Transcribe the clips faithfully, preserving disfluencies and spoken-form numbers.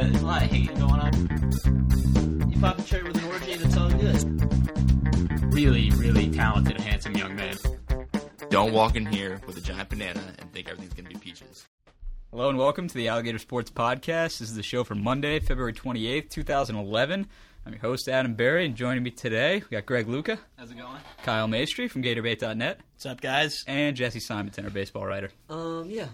there's a lot of hating going on. You pop a cherry with an orgy, that's all good. Really, really talented, handsome young man. Don't walk in here with a giant banana and think everything's going to be peaches. Hello and welcome to the Alligator Sports Podcast. This is the show for Monday, February twenty-eighth, twenty eleven. I'm your host, Adam Berry, and joining me today, we got Greg Luca. How's it going? Kyle Maestri from Gator Bait dot net. What's up, guys? And Jesse Simonton, our baseball writer. Um, yeah.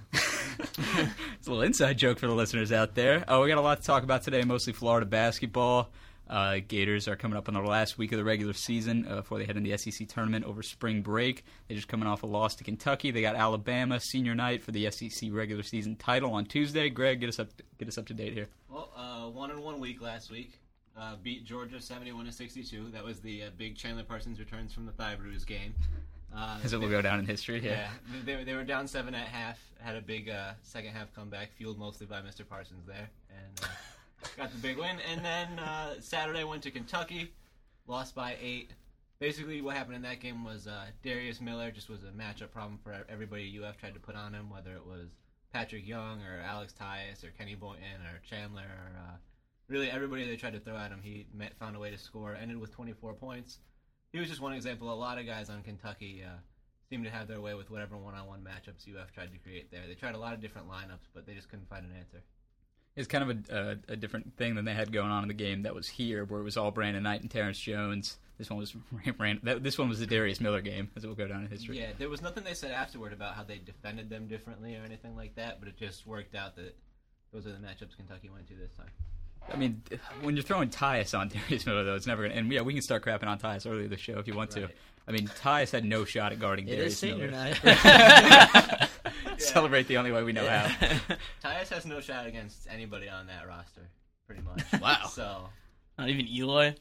It's a little inside joke for the listeners out there. Oh, we got a lot to talk about today, mostly Florida basketball. Uh, Gators are coming up on the last week of the regular season uh, before they head into the S E C tournament over spring break. They're just coming off a loss to Kentucky. They got Alabama senior night for the S E C regular season title on Tuesday. Greg, get us up, get us up to date here. Well, uh, one in one week last week. Uh, beat Georgia seventy-one to sixty-two. That was the uh, big Chandler Parsons returns from the thigh bruise game. Uh, As it will go down in history, yeah. Yeah, they, they were down seven at half. Had a big uh, second half comeback, fueled mostly by Mister Parsons there, and uh, got the big win. And then uh, Saturday went to Kentucky, lost by eight. Basically, what happened in that game was uh, Darius Miller just was a matchup problem for everybody U F tried to put on him, whether it was Patrick Young or Alex Tyus or Kenny Boynton or Chandler or uh, really everybody they tried to throw at him. He met, found a way to score. Ended with twenty-four points. He was just one example. A lot of guys on Kentucky uh, seemed to have their way with whatever one-on-one matchups U F tried to create there. They tried a lot of different lineups, but they just couldn't find an answer. It's kind of a, a, a different thing than they had going on in the game that was here, where it was all Brandon Knight and Terrence Jones. This one was this one was the Darius Miller game, as it will go down in history. Yeah, there was nothing they said afterward about how they defended them differently or anything like that, but it just worked out that those are the matchups Kentucky went to this time. I mean, when you're throwing Tyus on Darius Miller, though, it's never going to... And, yeah, we can start crapping on Tyus early in the show if you want Right. to. I mean, Tyus had no shot at guarding It Darius is senior Miller. night. Celebrate the only way we know Yeah. how. Tyus has no shot against anybody on that roster, pretty much. Wow. So, Not even Eloy?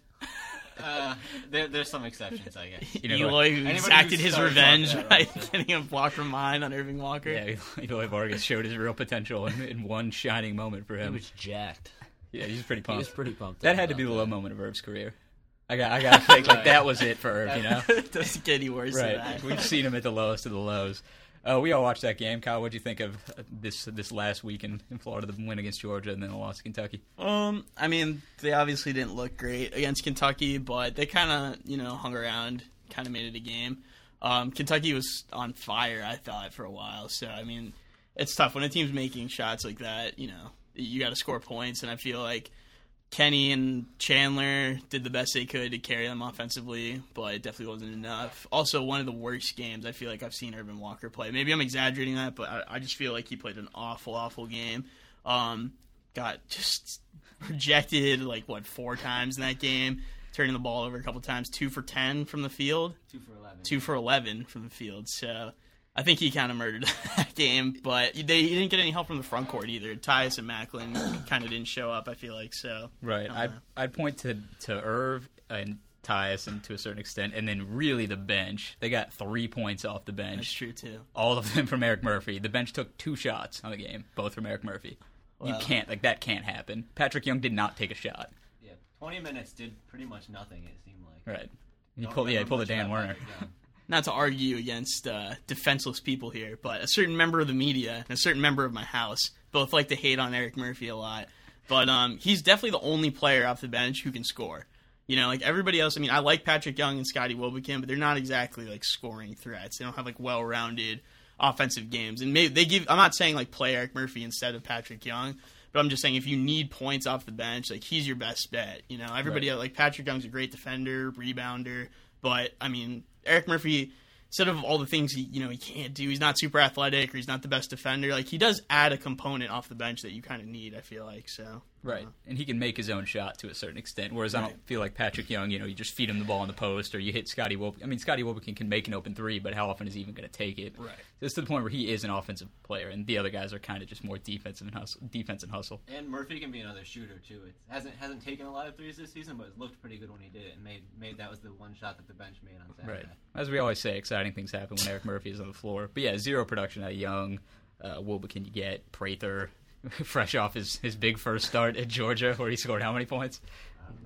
uh, there, there's some exceptions, I guess. You know, Eloy, who anybody exacted who his starts revenge off that by roster. getting him blocked from mine on Irving Walker. Yeah, Eloy Vargas showed his real potential in, in one shining moment for He him. was jacked. Yeah, he's pretty He pumped. was pretty pumped. That up had to be the about low that. moment of Irv's career. I got, I got to think like that was it for Irv, you know? It doesn't get any worse Right. than that. We've seen him at the lowest of the lows. Uh, we all watched that game. Kyle, what'd you think of this this last week in, in Florida, the win against Georgia and then the loss to Kentucky? Um, I mean, they obviously didn't look great against Kentucky, but they kind of, you know, hung around, kind of made it a game. Um, Kentucky was on fire, I thought, for a while. So, I mean, it's tough. When a team's making shots like that, you know, you got to score points, and I feel like Kenny and Chandler did the best they could to carry them offensively, but it definitely wasn't enough. Also, one of the worst games I feel like I've seen Irvin Walker play. Maybe I'm exaggerating that, but I, I just feel like he played an awful, awful game. Um, got just rejected, like, what, four times in that game, turning the ball over a couple times, two for ten from the field, Two for eleven. two for eleven from the field. So I think he kind of murdered that game, but they he didn't get any help from the front court either. Tyus and Macklin kind of didn't show up, I feel like. So Right. I I'd, don't know. I'd point to, to Irv and Tyus and to a certain extent, and then really the bench. They got three points off the bench. That's true, too. All of them from Eric Murphy. The bench took two shots on the game, both from Eric Murphy. You Wow. can't, like, that can't happen. Patrick Young did not take a shot. Yeah, twenty minutes did pretty much nothing, it seemed like. Right. He Don't pulled, yeah, he remember pulled a much Dan about Werner. Patrick Young. Not to argue against uh, defenseless people here, but a certain member of the media and a certain member of my house both like to hate on Eric Murphy a lot. But um, he's definitely the only player off the bench who can score. You know, like everybody else, I mean, I like Patrick Young and Scotty Wilbekin, but they're not exactly like scoring threats. They don't have like well-rounded offensive games. And maybe they give, I'm not saying like play Eric Murphy instead of Patrick Young, but I'm just saying if you need points off the bench, like he's your best bet. You know, everybody Right. like Patrick Young's a great defender, rebounder, but I mean, Eric Murphy, instead of all the things he, you know, he can't do, he's not super athletic or he's not the best defender. Like he does add a component off the bench that you kind of need, I feel like. So Right. And he can make his own shot to a certain extent, whereas I Right. don't feel like Patrick Young, you know, you just feed him the ball in the post or you hit Scotty Wilbekin. I mean, Scotty Wilbekin can make an open three, but how often is he even going to take it? Right. It's to the point where he is an offensive player, and the other guys are kind of just more defensive and hustle, defense and hustle. And Murphy can be another shooter too. It hasn't hasn't taken a lot of threes this season, but it looked pretty good when he did it, and made made that was the one shot that the bench made on Saturday. Right. As we always say, exciting things happen when Eric Murphy is on the floor. But yeah, zero production out of Young. Uh, Wilbekin you get. Prather, fresh off his, his big first start at Georgia, where he scored how many points? I don't know.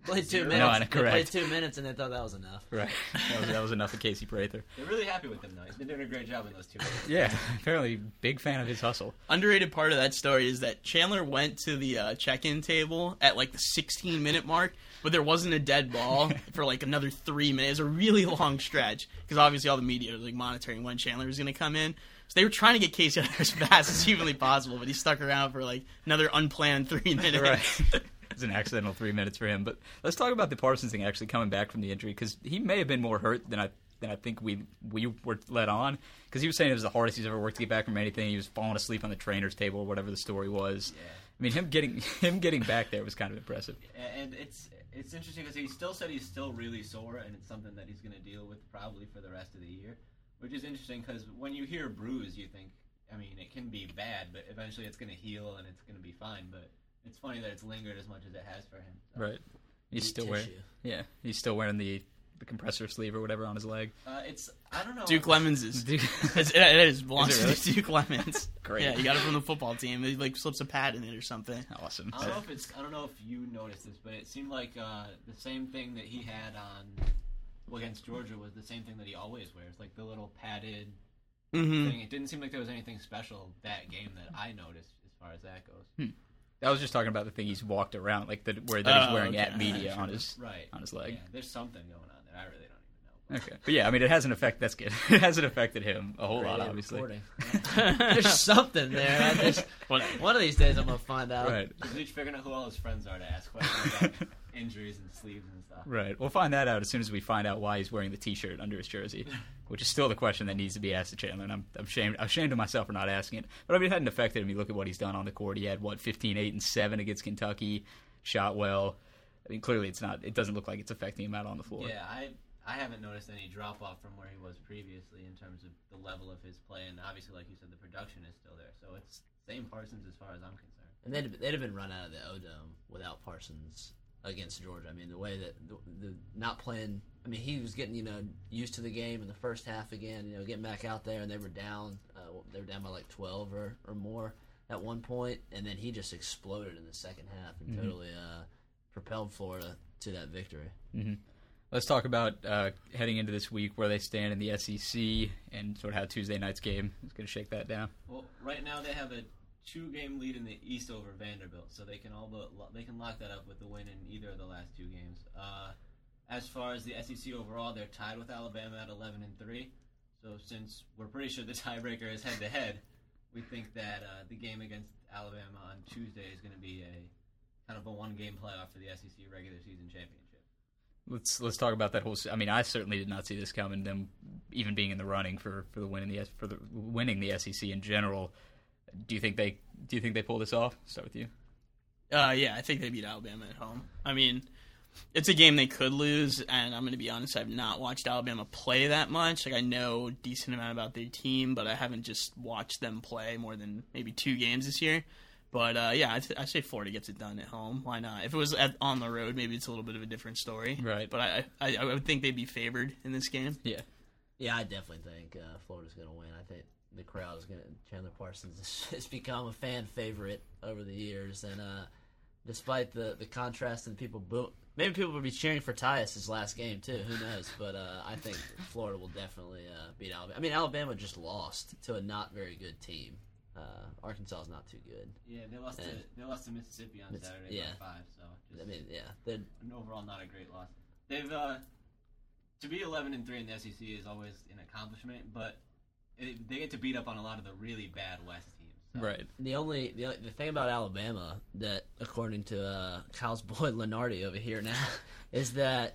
Played two Zero. minutes. No, They played correct. two minutes, and they thought that was enough. Right. That was, that was enough for Casey Prather. They're really happy with him, though. He's been doing a great job in those two minutes. Yeah, apparently big fan of his hustle. Underrated part of that story is that Chandler went to the uh, check-in table at like the sixteen minute mark, but there wasn't a dead ball for like another three minutes. It was a really long stretch because obviously all the media was like monitoring when Chandler was going to come in. So they were trying to get Casey out there as fast as humanly possible, but he stuck around for like another unplanned three minutes. Right. It's an accidental three minutes for him. But let's talk about the Parsons thing actually coming back from the injury, because he may have been more hurt than I than I think we we were let on. Because he was saying it was the hardest he's ever worked to get back from anything. He was falling asleep on the trainer's table or whatever the story was. Yeah. I mean, him getting him getting back there was kind of impressive. And it's it's interesting because he still said he's still really sore, and it's something that he's going to deal with probably for the rest of the year. Which is interesting because when you hear bruise, you think, I mean, it can be bad, but eventually it's going to heal and it's going to be fine. But it's funny that it's lingered as much as it has for him. So. Right. He's Deep still wearing. tissue. Yeah, he's still wearing the the compressor sleeve or whatever on his leg. Uh, it's I don't know. Duke Lemons is Dude. it's, it is belongs Is it to Duke Lemons. Great. Yeah, he got it from the football team. He like slips a pad in it or something. Awesome. I don't know if it's I don't know if you noticed this, but it seemed like uh, the same thing that he had on well, against Georgia was the same thing that he always wears, like the little padded Mm-hmm. thing. It didn't seem like there was anything special that game that I noticed as far as that goes. I was just talking about the thing he's walked around, like the where that he's Oh, wearing okay. at media on his Right. on his leg. Yeah, there's something going on there. I really don't even know. Okay, but yeah, I mean, it hasn't affected. That's good. It hasn't affected him a whole lot, Great obviously. reporting. There's something there. I just, one of these days I'm gonna find out. Right, He's each figuring out who all his friends are to ask questions about injuries and sleeves and stuff. right. We'll find that out as soon as we find out why he's wearing the T-shirt under his jersey, which is still the question that needs to be asked to Chandler. And I'm, I'm ashamed, I'm ashamed of myself for not asking it. But I mean, it hadn't affected him. You look at what he's done on the court. He had what fifteen, eight, and seven against Kentucky. Shot well. I mean, clearly it's not. It doesn't look like it's affecting him out on the floor. Yeah, I I haven't noticed any drop off from where he was previously in terms of the level of his play, and obviously, like you said, the production is still there. So it's same Parsons as far as I'm concerned. And they'd, they'd have been run out of the O-Dome without Parsons against Georgia. I mean, the way that the, the not playing. I mean, he was getting you know used to the game in the first half again. You know, getting back out there, and they were down. Uh, they were down by like twelve or, or more at one point, and then he just exploded in the second half and Mhm. totally uh, propelled Florida to that victory. Mm-hmm. Let's talk about uh, heading into this week where they stand in the S E C and sort of how Tuesday night's game is going to shake that down. Well, right now they have a two-game lead in the East over Vanderbilt, so they can all but, they can lock that up with the win in either of the last two games. Uh, as far as the S E C overall, they're tied with Alabama at eleven and three. So since we're pretty sure the tiebreaker is head-to-head, we think that uh, the game against Alabama on Tuesday is going to be a kind of a one-game playoff for the S E C regular season championship. Let's let's talk about that whole. I mean, I certainly did not see this coming. Them even being in the running for, for the winning the for the winning the S E C in general. Do you think they do you think they pull this off? Start with you. Uh, yeah, I think they beat Alabama at home. I mean, it's a game they could lose, and I'm going to be honest, I've not watched Alabama play that much. Like, I know a decent amount about their team, but I haven't just watched them play more than maybe two games this year. But, uh, yeah, I, th- I say Florida gets it done at home. Why not? If it was at, on the road, maybe it's a little bit of a different story. Right. But I, I, I would think they'd be favored in this game. Yeah. Yeah, I definitely think uh, Florida's going to win. I think the crowd is going to. Chandler Parsons has become a fan favorite over the years, and uh, despite the the contrast and people, boo- maybe people will be cheering for Tyus his last game too. Who knows? But uh, I think Florida will definitely uh, beat Alabama. I mean, Alabama just lost to a not very good team. Uh, Arkansas is not too good. Yeah, they lost And- to they lost to Mississippi on Miss- Saturday yeah. by five. So just I mean, yeah, they're an overall not a great loss. They've uh, to be eleven and three in the S E C is always an accomplishment, but it, they get to beat up on a lot of the really bad West teams. So. Right. the only the, the thing about Alabama that, according to uh, Kyle's boy Lenardi over here now, is that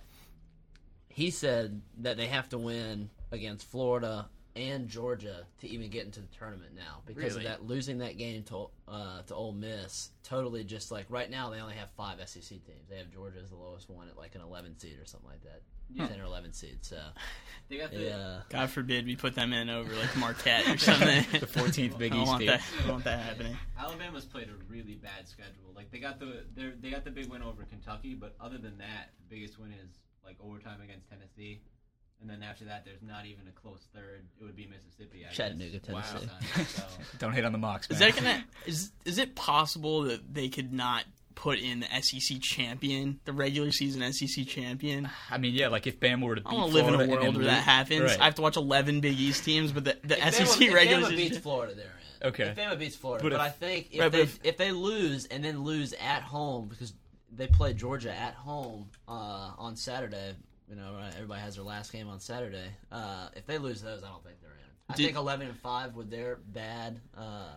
he said that they have to win against Florida and Georgia to even get into the tournament now because Really? of that losing that game to uh, to Ole Miss. Totally, just like right now they only have five S E C teams. They have Georgia as the lowest one at like an eleven seed or something like that, Yeah. ten or eleven seed. So They got the they, uh, God forbid we put them in over, like, Marquette or something. The fourteenth Big I don't East want team. that, I don't want that happening. Alabama's played a really bad schedule. Like they got the they they got the big win over Kentucky, but other than that, the biggest win is like overtime against Tennessee, and then after that, there's not even a close third. It would be Mississippi. I Chattanooga, guess. Tennessee. Wow. So, Don't hit on the mocks, man. Is that gonna is is it possible that they could not put in the S E C champion, the regular season S E C champion. I mean, yeah, like if Bama were to beat I want to live in Florida a and world then where lose- that happens. Right. I have to watch eleven Big East teams, but the, the If S E C Bama- regular if Bama season. beats Florida, they're in. Okay. If Bama beats Florida, But but, if- I think if Right, but they if- if they lose and then lose at home because they play Georgia at home uh, on Saturday, you know, right, everybody has their last game on Saturday. Uh, if they lose those, I don't think they're in. I Did- think eleven and five with their bad, uh,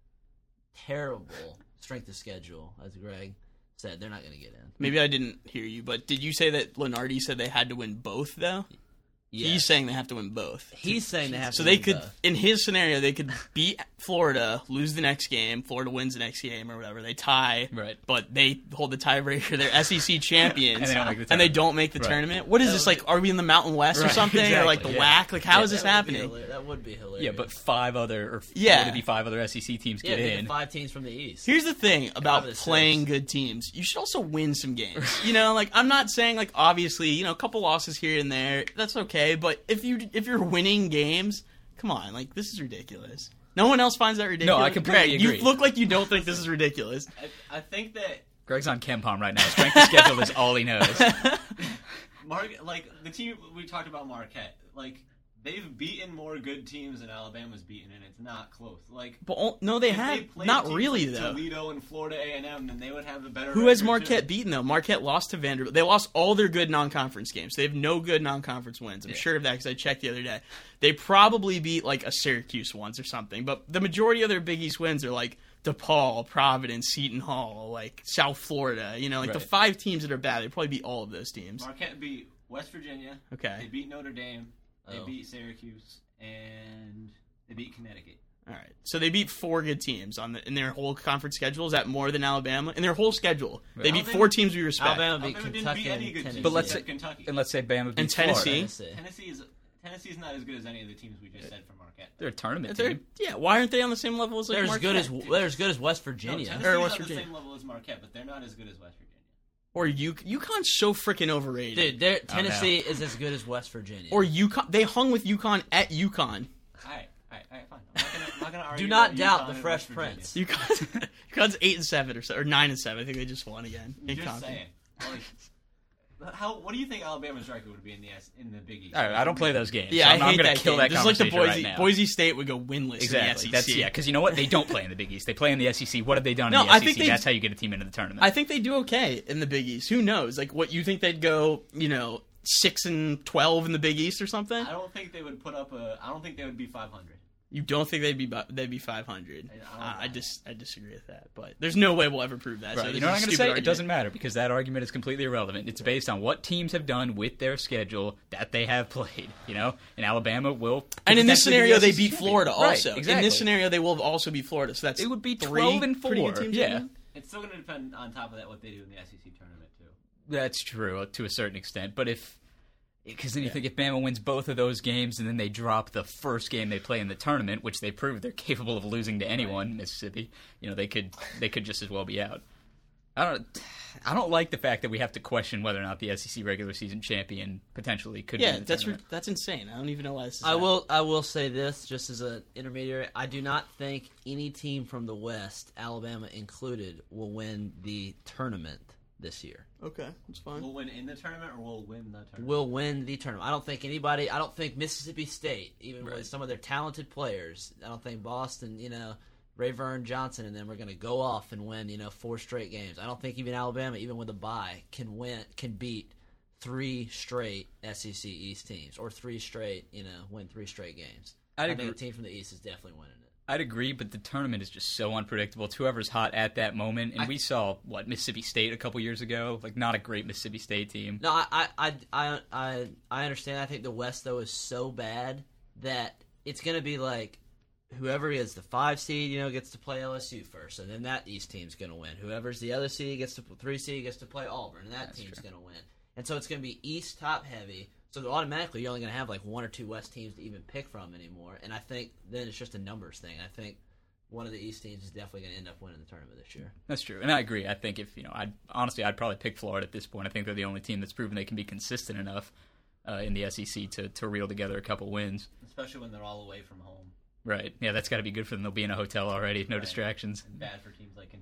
terrible strength of schedule, as Greg said, they're not going to get in. Maybe I didn't hear you, but did you say that Lenardi said they had to win both, though? Yes. He's saying they have to win both. He's saying they have So to they win could, both. in his scenario, they could beat Florida, lose the next game. Florida wins the next game or whatever. They tie, Right. but they hold the tiebreaker. They're S E C champions, And they don't make the and they tournament. don't make the Right. tournament. What is That this would like? Are we in the Mountain West or Right, something, or like the exactly, W A C? Like, how Yeah, is this that would be happening? hilar- That would be hilarious. Yeah, but five other or Yeah. yeah. to be five other S E C teams yeah, get they get in. five teams from the East. Here's the thing about Out of the playing six. good teams. You should also win some games. You know, like I'm not saying like obviously, you know, a couple losses here and there, that's okay, but if you if you're winning games, come on, like this is ridiculous. No one else finds that ridiculous. No, I completely Greg, agree. You look like you don't think this is ridiculous. I, I think that Greg's on KenPom right now. Strength of schedule is all he knows. Mar- like the team we talked about, Marquette, like they've beaten more good teams than Alabama's beaten, and it's not close. Like, But all, no, they if have played not teams really like though. Toledo and Florida A and M, then they would have a better. Who has record, Marquette too. beaten though? Marquette lost to Vanderbilt. They lost all their good non-conference games. They have no good non-conference wins. I'm Yeah. sure of that because I checked the other day. They probably beat like a Syracuse once or something, but the majority of their Big East wins are like DePaul, Providence, Seton Hall, like South Florida. You know, like the Right. five teams that are bad. They probably beat all of those teams. Marquette beat West Virginia. They Okay, beat Notre Dame. They Oh. beat Syracuse, and they beat Connecticut. all right. So they beat four good teams on the in their whole conference schedule. Is that more than Alabama in their whole schedule? They beat Alabama- four teams we respect. Alabama beat Alabama didn't Kentucky beat any and good Tennessee. teams. But let's except say- Kentucky. And let's say Bama beats Tennessee. Florida. Tennessee. Tennessee's Tennessee's not as good as any of the teams we just said for Marquette. They're a tournament They're- team. yeah, why aren't they on the same level as like They're as Marquette? good as they're as good as West No, Virginia. Tennessee's Or on West the Virginia. same level as Marquette, but they're not as good as West Virginia. Or U- UConn's so freaking overrated. Dude, they're- Oh, Tennessee is as good as West Virginia. Or UConn, they hung with UConn at UConn. All right, all right, all right, fine. I'm not gonna, I'm not gonna argue do not about doubt UConn the and Fresh West Virginia. Prince. UConn, UConn's eight and seven or so, or nine and seven. I think they just won again. in Just conference. saying. Like, how? What do you think Alabama's record would be in the S, in the Big East? All right, I don't play those games. Yeah, so I I'm, hate I'm gonna that kill game. that This is like the conversation Boise right now. Boise State would go winless Exactly. in the That's S E C. yeah, because you know what? They don't play in the Big East. They play in the S E C. What have they done No, in the I S E C? think they- That's how you get a team into the tournament. I think they do okay in the Big East. Who knows? Like, what you think they'd go? You know, six and twelve in the Big East or something? I don't think they would put up a. I don't think they would be five hundred. You don't think they'd be bu- they'd be five hundred? I- I don't Uh, I know. just I disagree with that. But there's no way we'll ever prove that. Right. So You this know what is I'm a going to stupid say? It argument. doesn't matter because that argument is completely irrelevant. It's based on what teams have done with their schedule that they have played. You know, and Alabama will. And in this potentially be scenario, the they S E C beat champion. Florida Right, also. exactly. In this scenario, they will also beat Florida. So that's it would be three twelve and pretty good four. teams, Yeah, maybe? It's still going to depend on top of that what they do in the S E C tournament too. that's true to a certain extent. But if because then you think if Bama wins both of those games and then they drop the first game they play in the tournament, which they proved they're capable of losing to anyone, Mississippi, you know they could they could just as well be out. I don't I don't like the fact that we have to question whether or not the S E C regular season champion potentially could. Yeah, be in the that's tournament. re- that's insane. I don't even know why this is. I happening. will I will say this just as an intermediary. I do not think any team from the West, Alabama included, will win the tournament this year. Okay, that's fine. We'll win in the tournament, or we'll win the tournament. Will win the tournament. I don't think anybody. I don't think Mississippi State, even Right. with some of their talented players. I don't think Boston, you know, Ray Vern Johnson and them are going to go off and win, you know, four straight games. I don't think even Alabama, even with a bye, can win, can beat three straight S E C East teams or three straight, you know, win three straight games. I'd I think agree. a team from the East is definitely winning it. I'd agree, but the tournament is just so unpredictable. It's whoever's hot at that moment, and I- we saw what Mississippi State a couple years ago, like not a great Mississippi State team. No, I, I, I, I, I, I understand. I think the West though is so bad that it's going to be like whoever is the five seed, you know, gets to play L S U first, and then that East team's going to win. Whoever's the other seed gets to three seed gets to play Auburn, and that That's team's true. going to win. And so it's going to be East top heavy. So automatically you're only going to have like one or two West teams to even pick from anymore. And I think then it's just a numbers thing. I think one of the East teams is definitely going to end up winning the tournament this year. That's true, and I agree. I think if you know, I'd honestly, I'd probably pick Florida at this point. I think they're the only team that's proven they can be consistent enough uh, in the S E C to to reel together a couple wins. especially when they're all away from home. Right? Yeah, that's got to be good for them. They'll be in a hotel already, no Right. distractions. And bad for teams like Kentucky.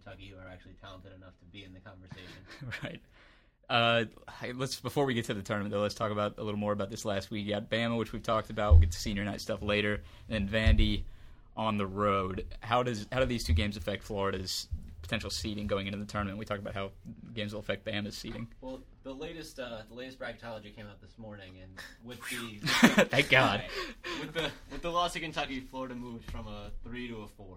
Kentucky who are actually talented enough to be in the conversation. Right. Uh, hey, let's before we get to the tournament, though, let's talk about a little more about this last week. You got Bama, which we've talked about. We'll get to senior night stuff later, and then Vandy on the road. How does how do these two games affect Florida's potential seeding going into the tournament? We talked about how games will affect Bama's seeding. Well, the latest uh, the latest bracketology came out this morning, and with the Thank God. with the with the loss to Kentucky, Florida moved from a three to a four.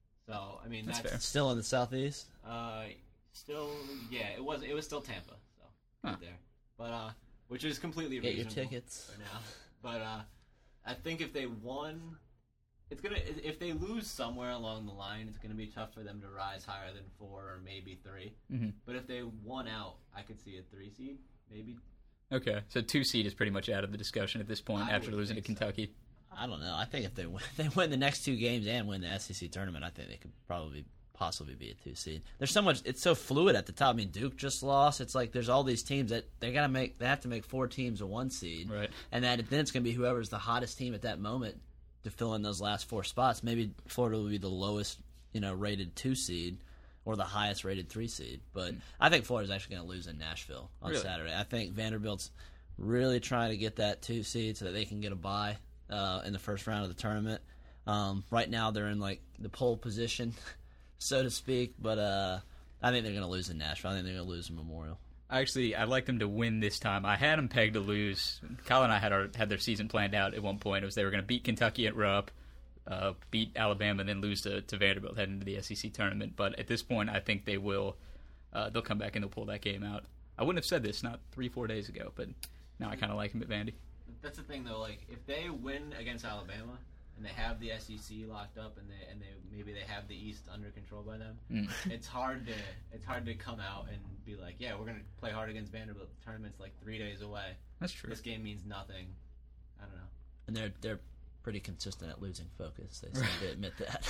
So I mean That's that's, fair. Still in the Southeast. Uh, still yeah, it was it was still Tampa, so Huh. right there, but uh, which is completely Get your reasonable tickets. for now. But uh, I think if they won. It's gonna if they lose somewhere along the line, it's gonna be tough for them to rise higher than four or maybe three. Mm-hmm. But if they won out, I could see a three seed, maybe. Okay, so two seed is pretty much out of the discussion at this point I after would losing to think so. Kentucky. I don't know. I think if they win, if they win the next two games and win the S E C tournament, I think they could probably possibly be a two seed. There's so much. It's so fluid at the top. I mean, Duke just lost. It's like there's all these teams that they gotta make. They have to make four teams a one seed, Right. and that then it's gonna be whoever's the hottest team at that moment to fill in those last four spots. Maybe Florida will be the lowest, you know, rated two seed, or the highest rated three seed. But I think Florida's actually going to lose in Nashville on Really? Saturday. I think Vanderbilt's really trying to get that two seed so that they can get a bye uh, in the first round of the tournament. Um, right now they're in like the pole position, so to speak. But uh, I think they're going to lose in Nashville. I think they're going to lose in Memorial. Actually, I'd like them to win this time. I had them pegged to lose. Kyle and I had our had their season planned out at one point. It was they were going to beat Kentucky at Rupp, uh, beat Alabama, and then lose to, to Vanderbilt heading into the S E C tournament. But at this point, I think they will. Uh, they'll come back and they'll pull that game out. I wouldn't have said this not three, four days ago, but now I kind of like them at Vandy. That's the thing, though. Like, if they win against Alabama and they have the S E C locked up, and they and they maybe they have the East under control by them, Mm. it's hard to it's hard to come out and be like, yeah, we're gonna play hard against Vanderbilt. The tournament's like three days away. That's true. This game means nothing. I don't know. And they're they're pretty consistent at losing focus. They seem to admit that.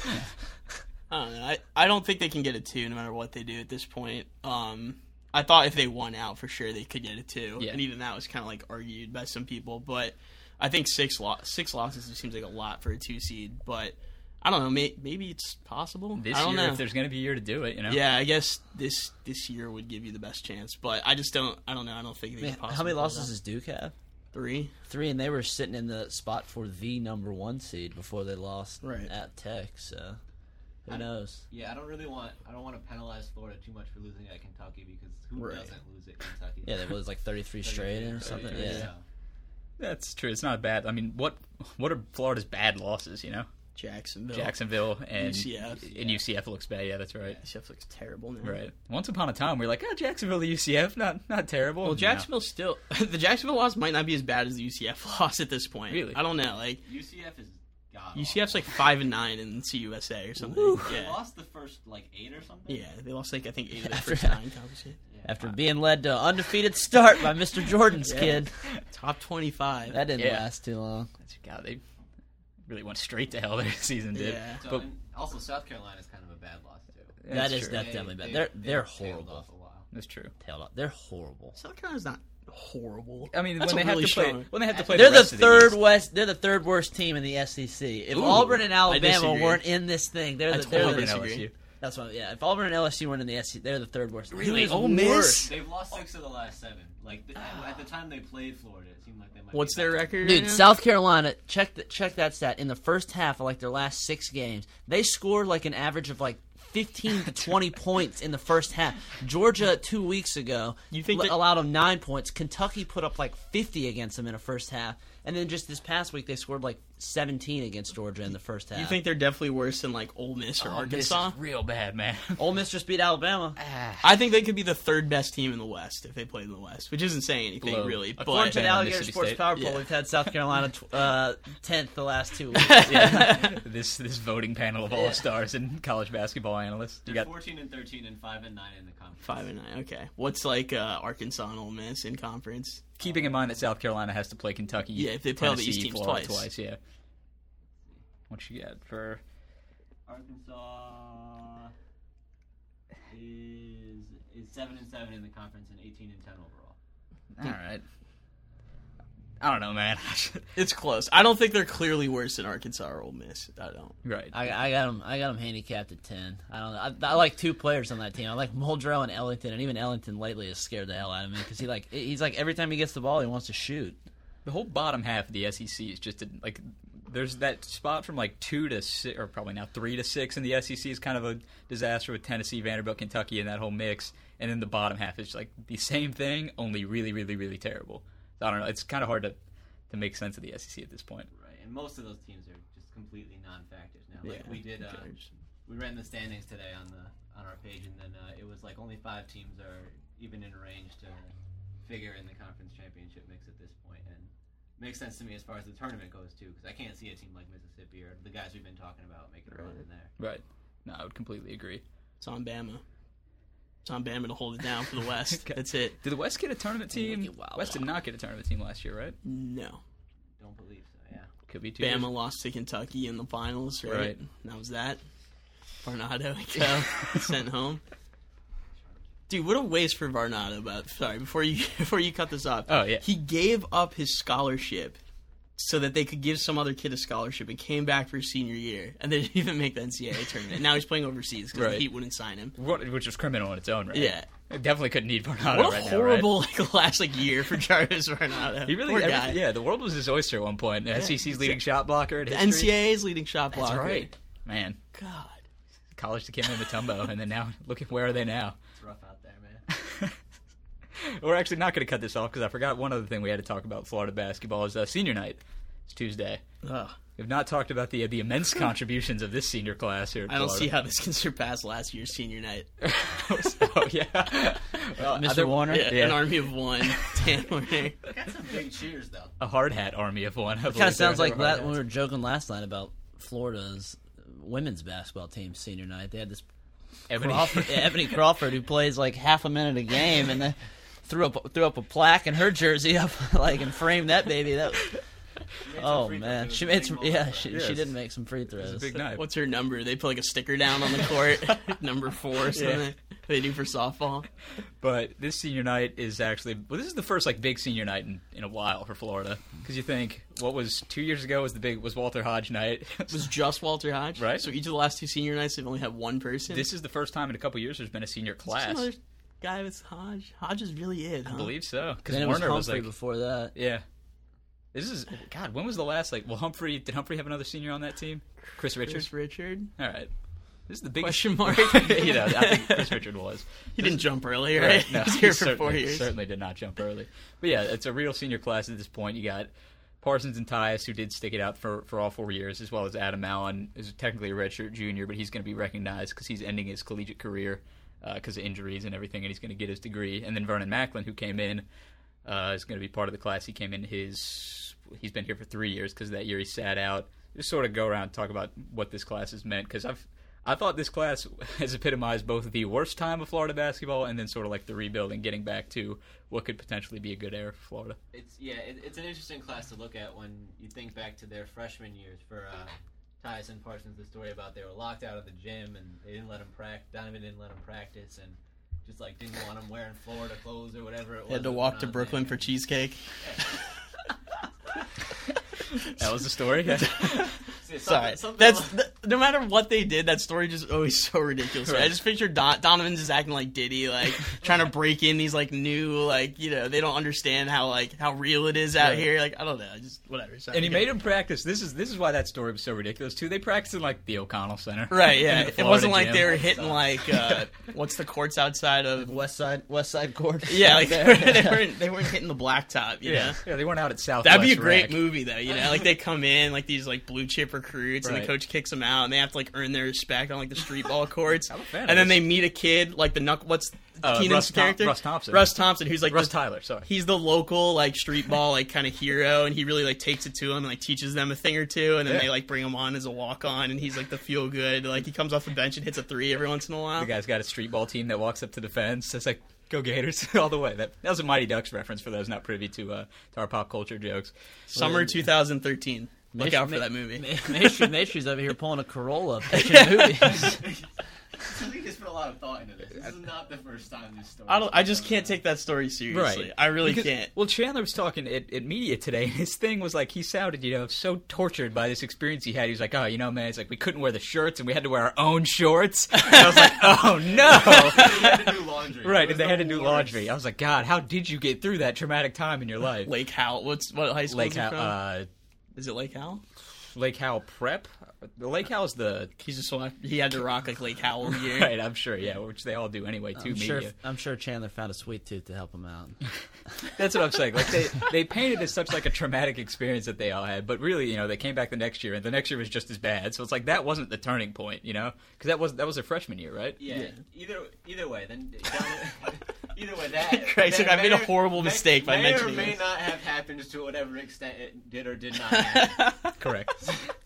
I don't know. I, I don't think they can get a two no matter what they do at this point. Um, I thought if they won out for sure they could get a two, Yeah. and even that was kind of like argued by some people. But I think six lo- six losses just seems like a lot for a two seed. But I don't know. May- maybe it's possible. This I don't year, know. if there's going to be a year to do it, you know. Yeah, I guess this this year would give you the best chance. But I just don't. I don't know. I don't think they Man, could possibly how many pull it losses off. does Duke have? Three. Three, and they were sitting in the spot for the number one seed before they lost Right. at Tech. So who I- knows? Yeah, I don't really want I don't want to penalize Florida too much for losing at Kentucky, because who Right. doesn't lose at Kentucky? Yeah, they was like thirty-three straight or something. thirty-three, Yeah, so. That's true. It's not bad. I mean, what what are Florida's bad losses, you know? Jacksonville. Jacksonville and U C F. And U C F looks bad. Yeah, that's right. U C F looks terrible now. Right. Once upon a time, we were like, oh, Jacksonville to U C F, not not terrible. Well, No. Jacksonville still the Jacksonville loss might not be as bad as the U C F loss at this point. Really? I don't know. Like U C F is god. U C F's like five and nine in C U S A or something. They Yeah, lost the first like eight or something. yeah. They lost like I think eight of their After- first nine conference games. Yeah. after being led to an undefeated start by Mister Jordan's Yeah. kid. Top twenty-five. That didn't Yeah. last too long. That's- God, they really went straight to hell their season did. Yeah. So, But and also, South Carolina's kind of a bad loss too. that's that is true. that's They- definitely bad. they- They're they they're tailed horrible. off a while. That's true. Tailed off. They're horrible. South Carolina's not horrible. I mean, That's when a they have really to play, strong- when they have to play, They're the, the rest of third the East, west. They're the third worst team in the S E C. If Ooh, Auburn and Alabama disagree. weren't in this thing, they're I the, they're totally the Auburn and disagree. L S U. That's what. Yeah, if Auburn and L S U weren't in the S E C, they're the third worst. Really? Who is Ole Miss? worse? They've lost six of the last seven. Like th- at the time they played Florida, it seemed like they might. What's be their back. record? Dude, right now? South Carolina, check the, check that stat. In the first half of like their last six games, they scored like an average of like fifteen to twenty points in the first half. Georgia two weeks ago You think l- that- allowed them nine points. Kentucky put up like fifty against them in the first half, and then just this past week they scored like seventeen against Georgia in the first half. You think they're definitely worse than like Ole Miss or Oh, this Arkansas? is real bad, man. Ole Miss just beat Alabama? I think they could be the third best team in the West if they played in the West, which isn't saying anything Below- really. According But to the Alabama, Alligator Mississippi Sports State. Power Poll, Yeah. we've had South Carolina tw- uh, tenth the last two weeks. Yeah. this this voting panel of all stars and college basketball analysts. You They're got fourteen and thirteen and five and nine in the conference. five and nine. Okay, what's like uh, Arkansas and Ole Miss in conference? keeping in mind that South Carolina has to play Kentucky. Yeah, if they play all the Tennessee, East teams Florida twice. twice. Yeah. What you got for? Arkansas is is seven and seven in the conference and eighteen and ten overall. All right. I don't know, man. It's close. I don't think they're clearly worse than Arkansas or Ole Miss. I don't. Right. I, I got him. I got him handicapped at ten. I don't know. I, I like two players on that team. I like Muldrow and Ellington, and even Ellington lately has scared the hell out of me because he like he's like every time he gets the ball, he wants to shoot. The whole bottom half of the S E C is just a, like there's that spot from like two to six, or probably now three to six in the S E C is kind of a disaster with Tennessee, Vanderbilt, Kentucky, and that whole mix. And then the bottom half is like the same thing, only really, really, really terrible. So I don't know. It's kind of hard to. to make sense of the S E C at this point. Right, and most of those teams are just completely non-factors now. Like Yeah, we did, uh, okay. we ran the standings today on the on our page, and then uh, it was like only five teams are even in range to figure in the conference championship mix at this point, and it makes sense to me as far as the tournament goes too, because I can't see a team like Mississippi or the guys we've been talking about making a run in there. Right. No, I would completely agree. It's on Bama. It's on Bama to hold it down for the West. Okay. That's it. Did the West get a tournament team? Look at Wild West did not get a tournament team last year, right? No. Don't believe so. Yeah. Could be two. Bama years. lost to Kentucky in the finals, right? Right. And that was that. Varnado go sent home. Dude, what a waste for Varnado. About sorry, before you before you cut this off. Oh, yeah. He gave up his scholarship so that they could give some other kid a scholarship and came back for his senior year and they didn't even make the N C double A tournament. Now he's playing overseas because Right. the Heat wouldn't sign him. What, which was criminal on its own, right? Yeah. I definitely couldn't need Varnado What a right horrible like last like year for Jarvis Varnado. now, right? He really, Poor every- guy. yeah, the world was his oyster at one point. The S E C's leading shot blocker at The history. N C double A's leading shot blocker. That's right. Man, God. college to Dikembe Mutombo, and then now, look at where are they now? It's rough out there, man. We're actually not going to cut this off because I forgot one other thing we had to talk about Florida basketball is uh, senior night. It's Tuesday. Ugh. We've not talked about the the immense contributions of this senior class here at I don't Florida. see how this can surpass last year's senior night. Oh, yeah. Well, Mister other- Warner? Yeah, Yeah. An army of one. Dan Warner. Got some big cheers though. A hard hat army of one. It kind of sounds like that when we were joking last night about Florida's women's basketball team senior night. They had this Ebony. Crawford, yeah, Ebony Crawford who plays like half a minute a game and then threw up threw up a plaque in her jersey up like and framed that baby. That oh free man, throws. she It made was a some. big Yeah, moment. she, Yes. she did make some free throws. Big night. What's her number? They put like a sticker down on the court. Number four or something. Yeah. They do for softball. But this senior night is actually well. This is the first like big senior night in, in a while for Florida because you think what was two years ago was the big was Walter Hodge night. It was just Walter Hodge. Right. So each of the last two senior nights, they've only had one person. This is the first time in a couple years there's been a senior Just class. another guy with Hodge. Hodge is really it, huh? I believe so because Then it was Warner Humphrey was like before that. yeah. This is God. When was the last like? Well, Humphrey did Humphrey have another senior on that team? Chris Richards. Chris Richard. All right. This is the biggest Question mark? you know, I think Chris Richard was. He didn't jump early, right? No, he was here he for certainly, four years. certainly did not jump early. But yeah, it's a real senior class at this point. You got Parsons and Tyus, who did stick it out for, for all four years, as well as Adam Allen, who's technically a redshirt junior, but he's going to be recognized because he's ending his collegiate career because of injuries and everything, and he's going to get his degree. And then Vernon Macklin, who came in, uh, is going to be part of the class. He came in his – he's been here for three years because that year he sat out. Just sort of go around and talk about what this class has meant because I've – I thought this class has epitomized both the worst time of Florida basketball and then sort of like the rebuild and getting back to what could potentially be a good era for Florida. It's yeah, it, it's an interesting class to look at when you think back to their freshman years. For uh, Tyus and Parsons, the story about they were locked out of the gym and they didn't let them practice. Donovan didn't let them practice and just like didn't want them wearing Florida clothes or whatever it was. He had to that walk went to on Brooklyn there. for cheesecake. That was the story. See, Sorry, something- something that's along- th- no matter what they did, that story just always so ridiculous. Right. I just picture Don- Donovan's just acting like Diddy, like trying to break in these like new, like you know, they don't understand how like how real it is out Right. here. Like I don't know, just whatever. Sorry. And he made him practice. This is this is why that story was so ridiculous too. They practiced in like the O'Connell Center, right. in Yeah, the it Florida wasn't like gym. they were hitting like uh, what's the courts outside of. West Side West Side Court. Yeah, like there. they weren't they weren't hitting the blacktop. You Yeah, know? yeah, they weren't out at Southwest. That'd be a great Rec. movie, though. You know, like they come in like these like blue chip recruits, and Right. the coach kicks them out, and they have to like earn their respect on like the street ball courts. I'm a fan of and then this. they meet a kid like the knuck. What's Uh, Keenan's Russ Thom- character? Russ Thompson. Russ Thompson, who's like Russ the, Tyler. Sorry. he's the local like street ball like kind of hero, and he really like takes it to them and like teaches them a thing or two, and then Yeah. they like bring him on as a walk on, and he's like the feel good. Like he comes off the bench and hits a three every once in a while. The guy's got a street ball team that walks up to the fence. It's like, go Gators all the way. That, that was a Mighty Ducks reference for those not privy to uh, to our pop culture jokes. Summer two thousand thirteen. Look Maestri- out for Ma- that movie. Ma- Maestri- Maestri's over here pulling a Corolla, pitching movies. I think he's put a lot of thought into this. This is not the first time this story. I don't. I just can't take that story seriously. Right. I really Because- can't. Well, Chandler was talking at, at media today, and his thing was like he sounded, you know, so tortured by this experience he had. He was like, "Oh, you know, man, it's like we couldn't wear the shirts, and we had to wear our own shorts." And I was like, "Oh no!" They had to do laundry. Right, It was and they the had to do worst. laundry. I was like, "God, how did you get through that traumatic time in your life?" Lake Howell. What's what high school Lake is he Howell, from? uh, Is it Lake Howell? Lake Howell Prep. The Lake Howell's the He's just wa- he had to rock like Lake Howell here. right. I'm sure, yeah, which they all do anyway. Too I'm media. sure, I'm sure Chandler found a sweet tooth to help him out. That's what I'm saying. Like they, they painted it as such like a traumatic experience that they all had, but really, you know, they came back the next year, and the next year was just as bad. So it's like that wasn't the turning point, you know, because that was that was their freshman year, right? Yeah. Either either way, then either way that. Christ, that like, I made a may- horrible may- mistake by may mentioning or may this. not have happened to whatever extent it did or did not happen. Correct.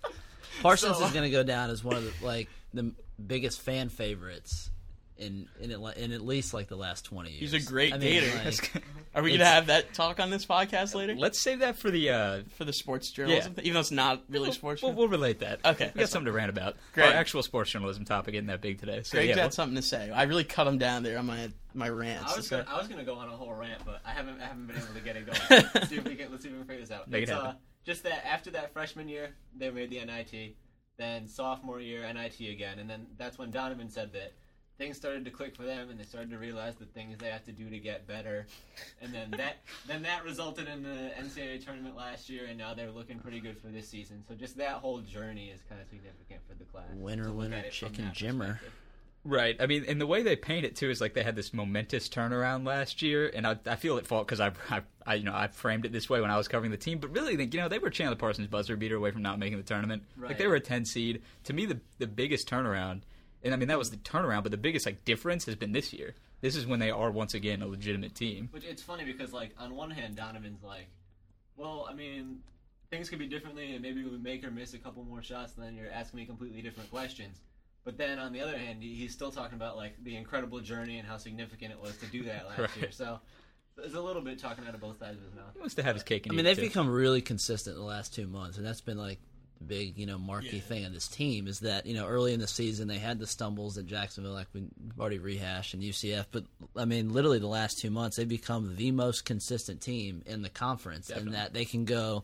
Parsons So- is going to go down as one of the like the biggest fan favorites in in, at- in at least like the last twenty years. He's a great I mean, dater. like, Are we gonna It's- have that talk on this podcast later Let's save that for the. Uh, for the sports journalism? Yeah. Even though it's not really sports. we'll, we'll relate that. Okay, we got that's something to rant about. Great. Our actual sports journalism topic isn't that big today. So Greg's yeah, got we'll- something to say. I really cut him down there on my my rants. I was So- gonna, I was gonna go on a whole rant, but I haven't I haven't been able to get it going. Let's see if we can let's see if we can figure this out. Make it It's, happen. uh, just that after that freshman year, they made the N I T. Then sophomore year, N I T again, and then that's when Donovan said that things started to click for them, and they started to realize the things they have to do to get better. And then that then that resulted in the N C double A tournament last year, and now they're looking pretty good for this season. So just that whole journey is kind of significant for the class. Winner, to look winner, at it from chicken that Jimmer. perspective. Right. I mean, and the way they paint it too is like they had this momentous turnaround last year, and I, I feel at fault because I, I, I, you know, I framed it this way when I was covering the team. But really, you know, they were Chandler Parsons' buzzer beater away from not making the tournament. Like Right. they were a ten seed. To me, the the biggest turnaround, and I mean that was the turnaround, but the biggest like difference has been this year. This is when they are once again a legitimate team. Which it's funny because, like, on one hand, Donovan's like, well, I mean, things could be differently, and maybe we make or miss a couple more shots, and then you're asking me completely different questions. But then, on the other hand, he- he's still talking about, like, the incredible journey and how significant it was to do that last Right. year. So, there's a little bit talking out of both sides of his mouth. He wants to have his cake and I eat mean, it, they've too. become really consistent in the last two months, and that's been like the big, you know, marquee Yeah. thing of this team is that, you know, early in the season they had the stumbles at Jacksonville, like we've already rehashed, and U C F, but I mean, literally the last two months they've become the most consistent team in the conference, Definitely. in that they can go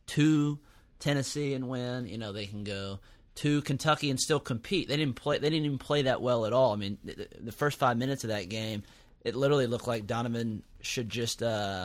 to Tennessee and win. You know, they can go to Kentucky and still compete. They didn't play. They didn't even play that well at all. I mean, the, the first five minutes of that game, it literally looked like Donovan should just uh,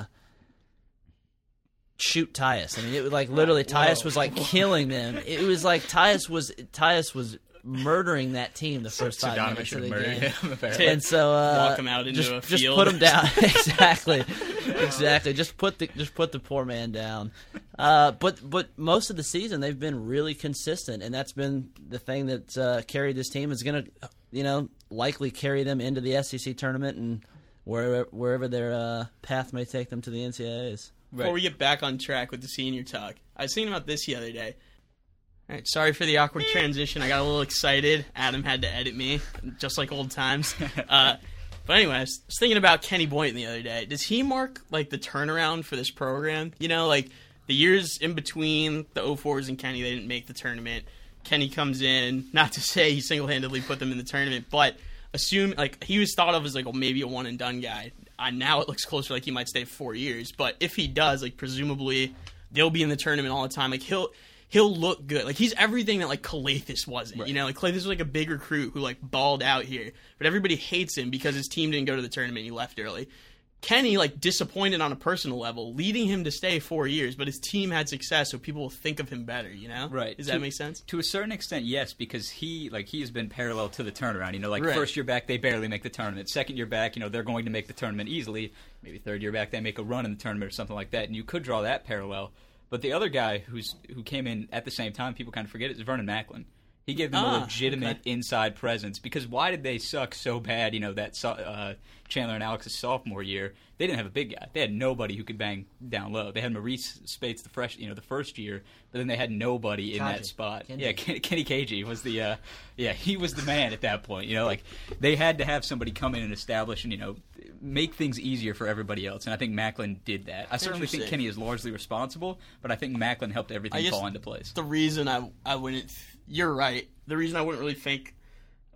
shoot Tyus. I mean, it was like literally Tyus was like killing them. It was like Tyus was Tyus was murdering that team the first So five Donovan minutes should of have the murdered game. him. apparently. And so uh, Walk him out into just, a just field. put him down. exactly, exactly. Just put the just put the poor man down. Uh, but but most of the season they've been really consistent, and that's been the thing that uh, carried this team. Is going to, you know, likely carry them into the S E C tournament and wherever wherever their uh, path may take them to the N C double A's. Before we get back on track with the senior talk, I was thinking about this the other day. All right, sorry for the awkward transition. I got a little excited. Adam had to edit me, just like old times. Uh, but anyway, I was thinking about Kenny Boynton the other day. Does he mark like the turnaround for this program? You know, like the years in between the oh fours and Kenny, they didn't make the tournament. Kenny comes in, not to say he single-handedly put them in the tournament, but assume like he was thought of as like well, maybe a one and done guy. Uh, now it looks closer like he might stay four years. But if he does, like presumably they'll be in the tournament all the time. Like he'll he'll look good. Like he's everything that like Calathis wasn't. Right. You know, like Calathis was like a big recruit who like balled out here, but everybody hates him because his team didn't go to the tournament. He left early. Kenny, like, disappointed on a personal level, leading him to stay four years, but his team had success, so people will think of him better, you know? Right. Does that To- make sense? To a certain extent, yes, because he like he has been parallel to the turnaround. You know, like Right. first year back, they barely make the tournament. Second year back, you know, they're going to make the tournament easily. Maybe third year back, they make a run in the tournament or something like that. And you could draw that parallel. But the other guy who's who came in at the same time, people kind of forget, is Vernon Macklin. He gave them Ah, a legitimate okay. inside presence. Because why did they suck so bad? You know, that so- uh, Chandler and Alex's sophomore year, they didn't have a big guy. They had nobody who could bang down low. They had Maurice Spates the fresh, you know, the first year, but then they had nobody in that Kaji. spot. Kenji. Yeah, Ken, Kenny Cagey was the, uh, yeah, he was the man at that point. You know, like they had to have somebody come in and establish and you know make things easier for everybody else. And I think Macklin did that. I certainly think Interesting. Kenny is largely responsible, but I think Macklin helped everything I guess fall into place. The reason I, I wouldn't, you're right. The reason I wouldn't really think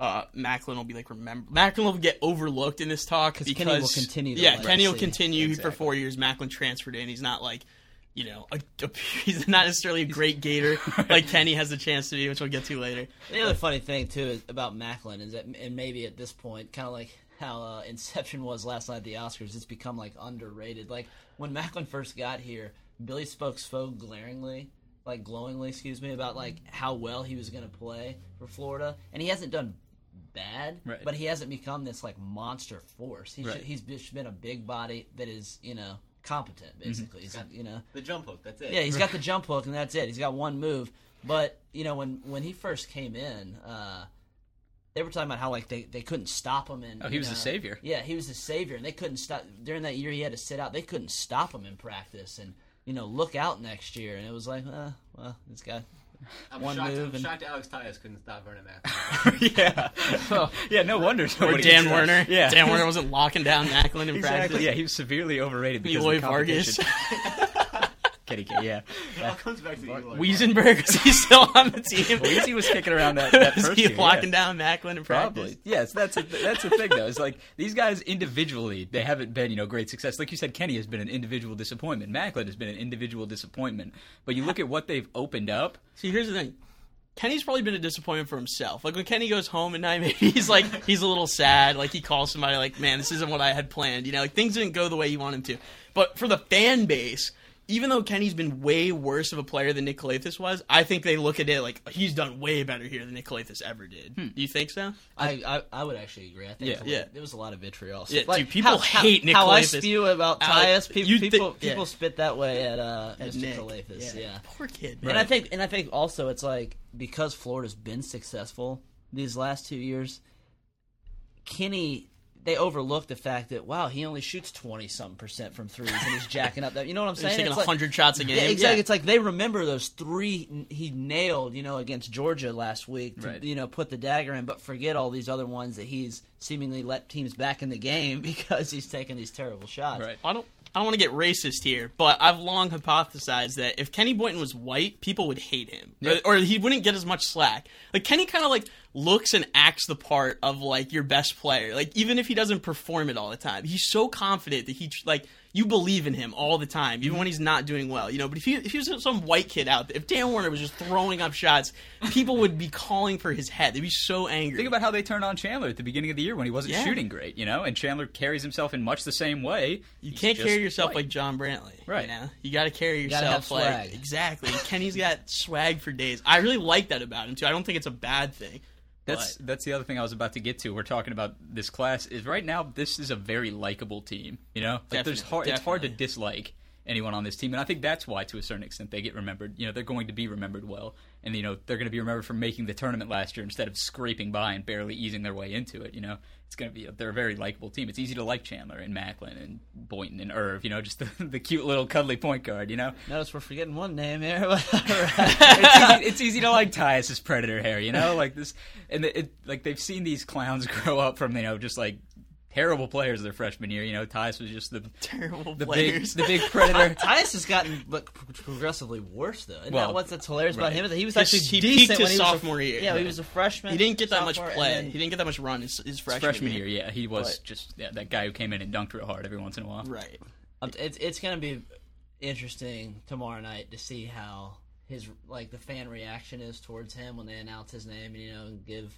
uh, Macklin will be like remember. Macklin will get overlooked in this talk because Kenny will continue to Yeah, legacy. Kenny will continue Exactly. for four years. Macklin transferred in. He's not like, you know, a, a, he's not necessarily a great Gator like Kenny has the chance to be, which we'll get to later. The other funny thing too is about Macklin is that, and maybe at this point, kind of like how uh, Inception was last night at the Oscars, it's become like underrated. Like when Macklin first got here, Billy spoke so glaringly, like glowingly, excuse me, about like how well he was going to play for Florida, and he hasn't done bad, Right. but he hasn't become this like monster force. He's Right. he's just been a big body that is, you know, competent basically. He's got, you know. The jump hook, that's it. Yeah, he's got the jump hook, and that's it. He's got one move. But, you know, when, when he first came in, uh, they were talking about how, like, they, they couldn't stop him. And, Oh, he you was know, the savior. Yeah, he was the savior, and they couldn't stop. During that year he had to sit out, they couldn't stop him in practice and, you know, look out next year. And it was like, uh, well, this guy, I'm one shocked, move I'm and- shocked Alex Tyus couldn't stop Vernon Macklin. yeah. Well, yeah, no wonder. Or somebody- Dan Werner. Yeah. Dan Werner wasn't locking down Macklin in Exactly. practice. Yeah, he was severely overrated because Eloy of the Vargas. competition. Kenny K, yeah. It all comes back to Eloy. Wiesenberg, is he still on the team? Weezy was kicking around that, that Is first he year, locking yeah. down Macklin in practice? Probably. Yes, that's a, that's the thing, though. It's like, these guys individually, they haven't been, you know, great success. Like you said, Kenny has been an individual disappointment. Macklin has been an individual disappointment. But you look at what they've opened up. See, here's the thing. Kenny's probably been a disappointment for himself. Like, when Kenny goes home at night, maybe he's like, he's a little sad. Like, he calls somebody like, man, this isn't what I had planned. You know, like, things didn't go the way you want him to. But for the fan base, even though Kenny's been way worse of a player than Nick Calathis was, I think they look at it like, he's done way better here than Nick Calathis ever did. Do you think so? I, I I would actually agree. I think Yeah. there was- Yeah. there was a lot of vitriol. Yeah, Like, dude, people how, hate how, Nick How I Calathis. spew about Alex, Tyus, people you thi- people, yeah. people spit that way at uh, At Mister Nick. Calathis. Yeah. Poor kid, man. And I think, and I think also it's like because Florida's been successful these last two years, Kenny, they overlooked the fact that wow, he only shoots twenty something percent from threes, and he's jacking up that. You know what I'm he's saying? taking It's one like- hundred shots a game. yeah, exactly. Yeah. It's like they remember those three n- he nailed, you know, against Georgia last week to, Right. you know, put the dagger in, but forget all these other ones that he's seemingly let teams back in the game because he's taking these terrible shots. Right. I don't I don't want to get racist here, but I've long hypothesized that if Kenny Boynton was white, people would hate him. Yeah. Or, or he wouldn't get as much slack. Like, Kenny kind of, like, looks and acts the part of, like, your best player. Like, even if he doesn't perform it all the time. He's so confident that he, like, you believe in him all the time, even when he's not doing well, you know. But if he, if he was some white kid out there, if Dan Werner was just throwing up shots, people would be calling for his head. They'd be so angry. Think about how they turned on Chandler at the beginning of the year when he wasn't Yeah. shooting great, you know? And Chandler carries himself in much the same way. You He's can't just carry yourself white. like John Brantley. Right. You know? You got to carry gotta yourself have like swag. exactly. And Kenny's got swag for days. I really like that about him too. I don't think it's a bad thing. That's but- that's the other thing I was about to get to. We're talking about this class is right now. This is a very likable team. You know, like there's Definitely, hard. It's hard to definitely. dislike anyone on this team, and I think that's why, to a certain extent, they get remembered. You know, they're going to be remembered well, and you know they're going to be remembered for making the tournament last year instead of scraping by and barely easing their way into it. You know, it's going to be they're a very likable team. It's easy to like Chandler and Macklin and Boynton and Irv. You know, just the, the cute little cuddly point guard. You know, Notice we're forgetting one name here. it's, easy, it's easy to like Tyus's predator hair, you know, like this, and it, it like they've seen these clowns grow up from you know just like terrible players their freshman year. You know, Tyus was just the Terrible the big players. the big predator. Tyus has gotten like, progressively worse though. Isn't Well, that what's that's hilarious about right. him? Is that he was His- actually he decent peaked when his he was a- sophomore year. Yeah, he Yeah. was a freshman. He didn't get that much sophomore, play. and then- He didn't get that much run his, his freshman, freshman year, yeah, he was But- just yeah, that guy who came in and dunked real hard every once in a while. Right. Um, It's it's gonna be interesting tomorrow night to see how his like the fan reaction is towards him when they announce his name and you know and give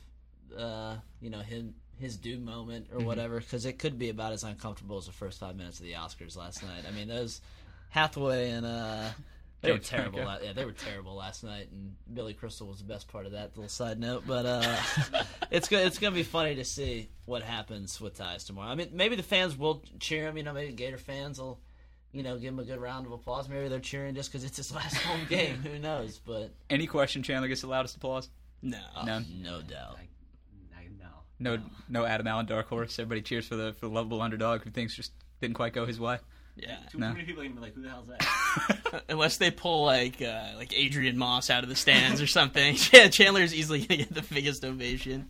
uh you know his his due moment or whatever because it could be about as uncomfortable as the first five minutes of the Oscars last night. I mean those Hathaway and uh they were James terrible. Franco. la- Yeah, they were terrible last night, and Billy Crystal was the best part of that. Little side note, but uh, it's go- it's gonna be funny to see what happens with Tyus tomorrow. I mean, maybe the fans will cheer him. You know, maybe Gator fans will, you know, give him a good round of applause. Maybe they're cheering just because it's his last home game. Who knows? But Any question, Chandler gets the loudest applause. No. No, no doubt. I, I know. no, no. Adam Allen, dark horse. Everybody cheers for the for the lovable underdog who thinks just didn't quite go his way. Yeah. Too No. many people are gonna be like, "Who the hell's that?" Unless they pull like uh, like Adrian Moss out of the stands or something. Yeah, Chandler's easily gonna get the biggest ovation.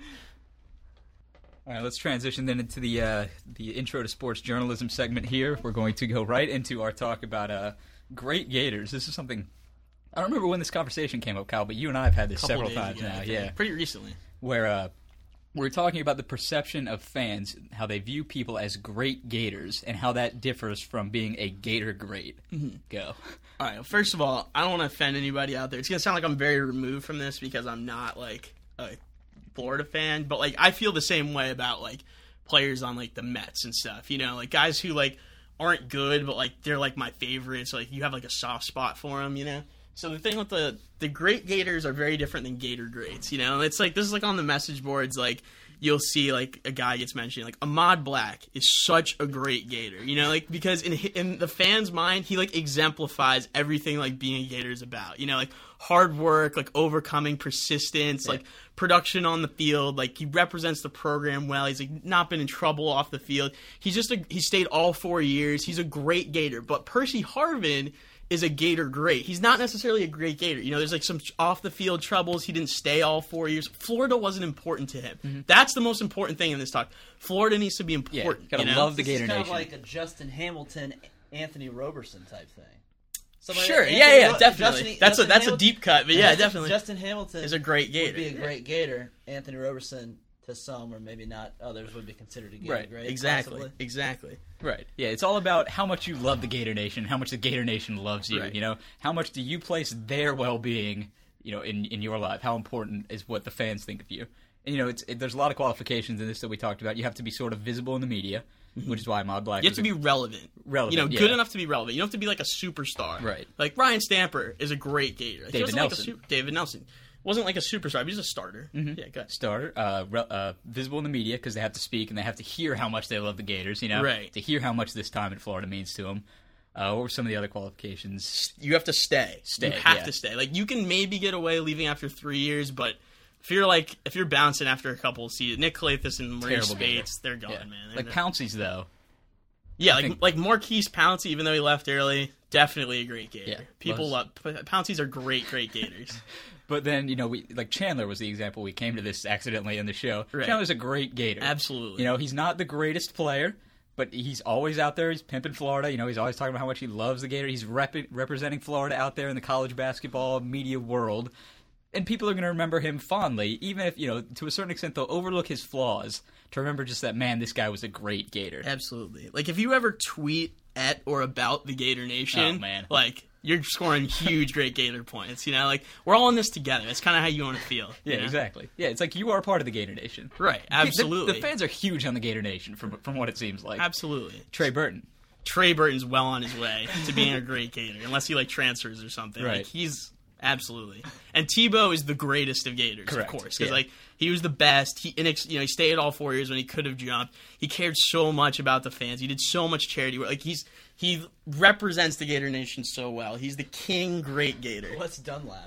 All right, let's transition then into the uh, the intro to sports journalism segment here. We're going to go right into our talk about uh, great Gators. This is something I don't remember when this conversation came up, Kyle, but you and I have had this Couple several days times ago, I now. think. Yeah, Pretty recently. where uh, we're talking about the perception of fans, how they view people as great Gators, and how that differs from being a Gator great. Mm-hmm. Go. All right. Well, first of all, I don't want to offend anybody out there. It's gonna sound like I'm very removed from this because I'm not like a Florida fan, but like I feel the same way about like players on like the Mets and stuff. You know, like guys who like aren't good, but like they're like my favorites. Like you have like a soft spot for them. You know. So the thing with the the great Gators are very different than Gator greats. You know, it's like this is like on the message boards. Like you'll see like a guy gets mentioned like Ahmad Black is such a great Gator. You know, like because in in the fans' mind he like exemplifies everything like being a Gator is about. You know, like hard work, like overcoming persistence, yeah. like production on the field. Like he represents the program well. He's like not been in trouble off the field. He's just a, he stayed all four years. He's a great Gator. But Percy Harvin is a Gator great. He's not necessarily a great Gator. You know, there's like some off the field troubles. He didn't stay all four years. Florida wasn't important to him. Mm-hmm. That's the most important thing in this talk. Florida needs to be important. Yeah, gotta you know? love the Gator It's kind Nation. of like a Justin Hamilton, Anthony Roberson type thing. Somebody Sure, like yeah, Anthony yeah, Ro- definitely. Justin- that's Justin a that's Hamilton- a deep cut, but yeah, definitely. Justin Hamilton is a great Gator. Would be a great Gator. Anthony Roberson, to some or maybe not others, would be considered a Gator Right, great. Exactly, possibly. exactly. Right. Yeah, it's all about how much you love the Gator Nation, how much the Gator Nation loves you. Right. You know, how much do you place their well-being, you know, in, in your life? How important is what the fans think of you? And, you know, it's it, there's a lot of qualifications in this that we talked about. You have to be sort of visible in the media, mm-hmm. which is why Ahmad Black. You have is to a- be relevant. Relevant, You know, yeah. good enough to be relevant. You don't have to be like a superstar. Right. Like Ryan Stamper is a great Gator. He David wasn't like a Nelson. su- David Nelson. Wasn't like a superstar, but he's a starter. Mm-hmm. Yeah, good. Starter, uh, re- uh, visible in the media because they have to speak and they have to hear how much they love the Gators. You know, Right. To hear how much this time in Florida means to them. Uh, what were some of the other qualifications? You have to stay. Stay, You have yeah. to stay. Like you can maybe get away leaving after three years, but if you're like if you're bouncing after a couple of seasons, Nick Calathis and Maurice Terrible Spates, they're gone, Yeah. man. They're Like not- Pouncey's though. yeah, like think- like Marquise Pouncey, even though he left early, definitely a great Gator. Yeah, People was. love Pouncey's are great, great Gators. But then, you know, we like Chandler was the example we came to this accidentally in the show. Right. Chandler's a great Gator. Absolutely. You know, he's not the greatest player, but he's always out there. He's pimping Florida. You know, he's always talking about how much he loves the Gator. He's rep- representing Florida out there in the college basketball media world. And people are going to remember him fondly, even if, you know, to a certain extent, they'll overlook his flaws to remember just that, man, this guy was a great Gator. Absolutely. Like if you ever tweet at or about the Gator Nation, Oh, man. like you're scoring huge great Gator points. You know, like we're all in this together. That's kind of how you want to feel. Yeah, you know? exactly. Yeah, it's like you are part of the Gator Nation. Right. The- Absolutely. The, fans are huge on the Gator Nation, from from what it seems like. Absolutely. Trey Burton. Trey Burton's well on his way to being a great Gator, unless he like transfers or something. Right. Like he's absolutely. And Tebow is the greatest of Gators, Correct. of course, because Yeah. like he was the best. He, inex- you know, he stayed all four years when he could have jumped. He cared so much about the fans. He did so much charity work. Like he's he represents the Gator Nation so well. He's the king, great Gator. What's Dunlap?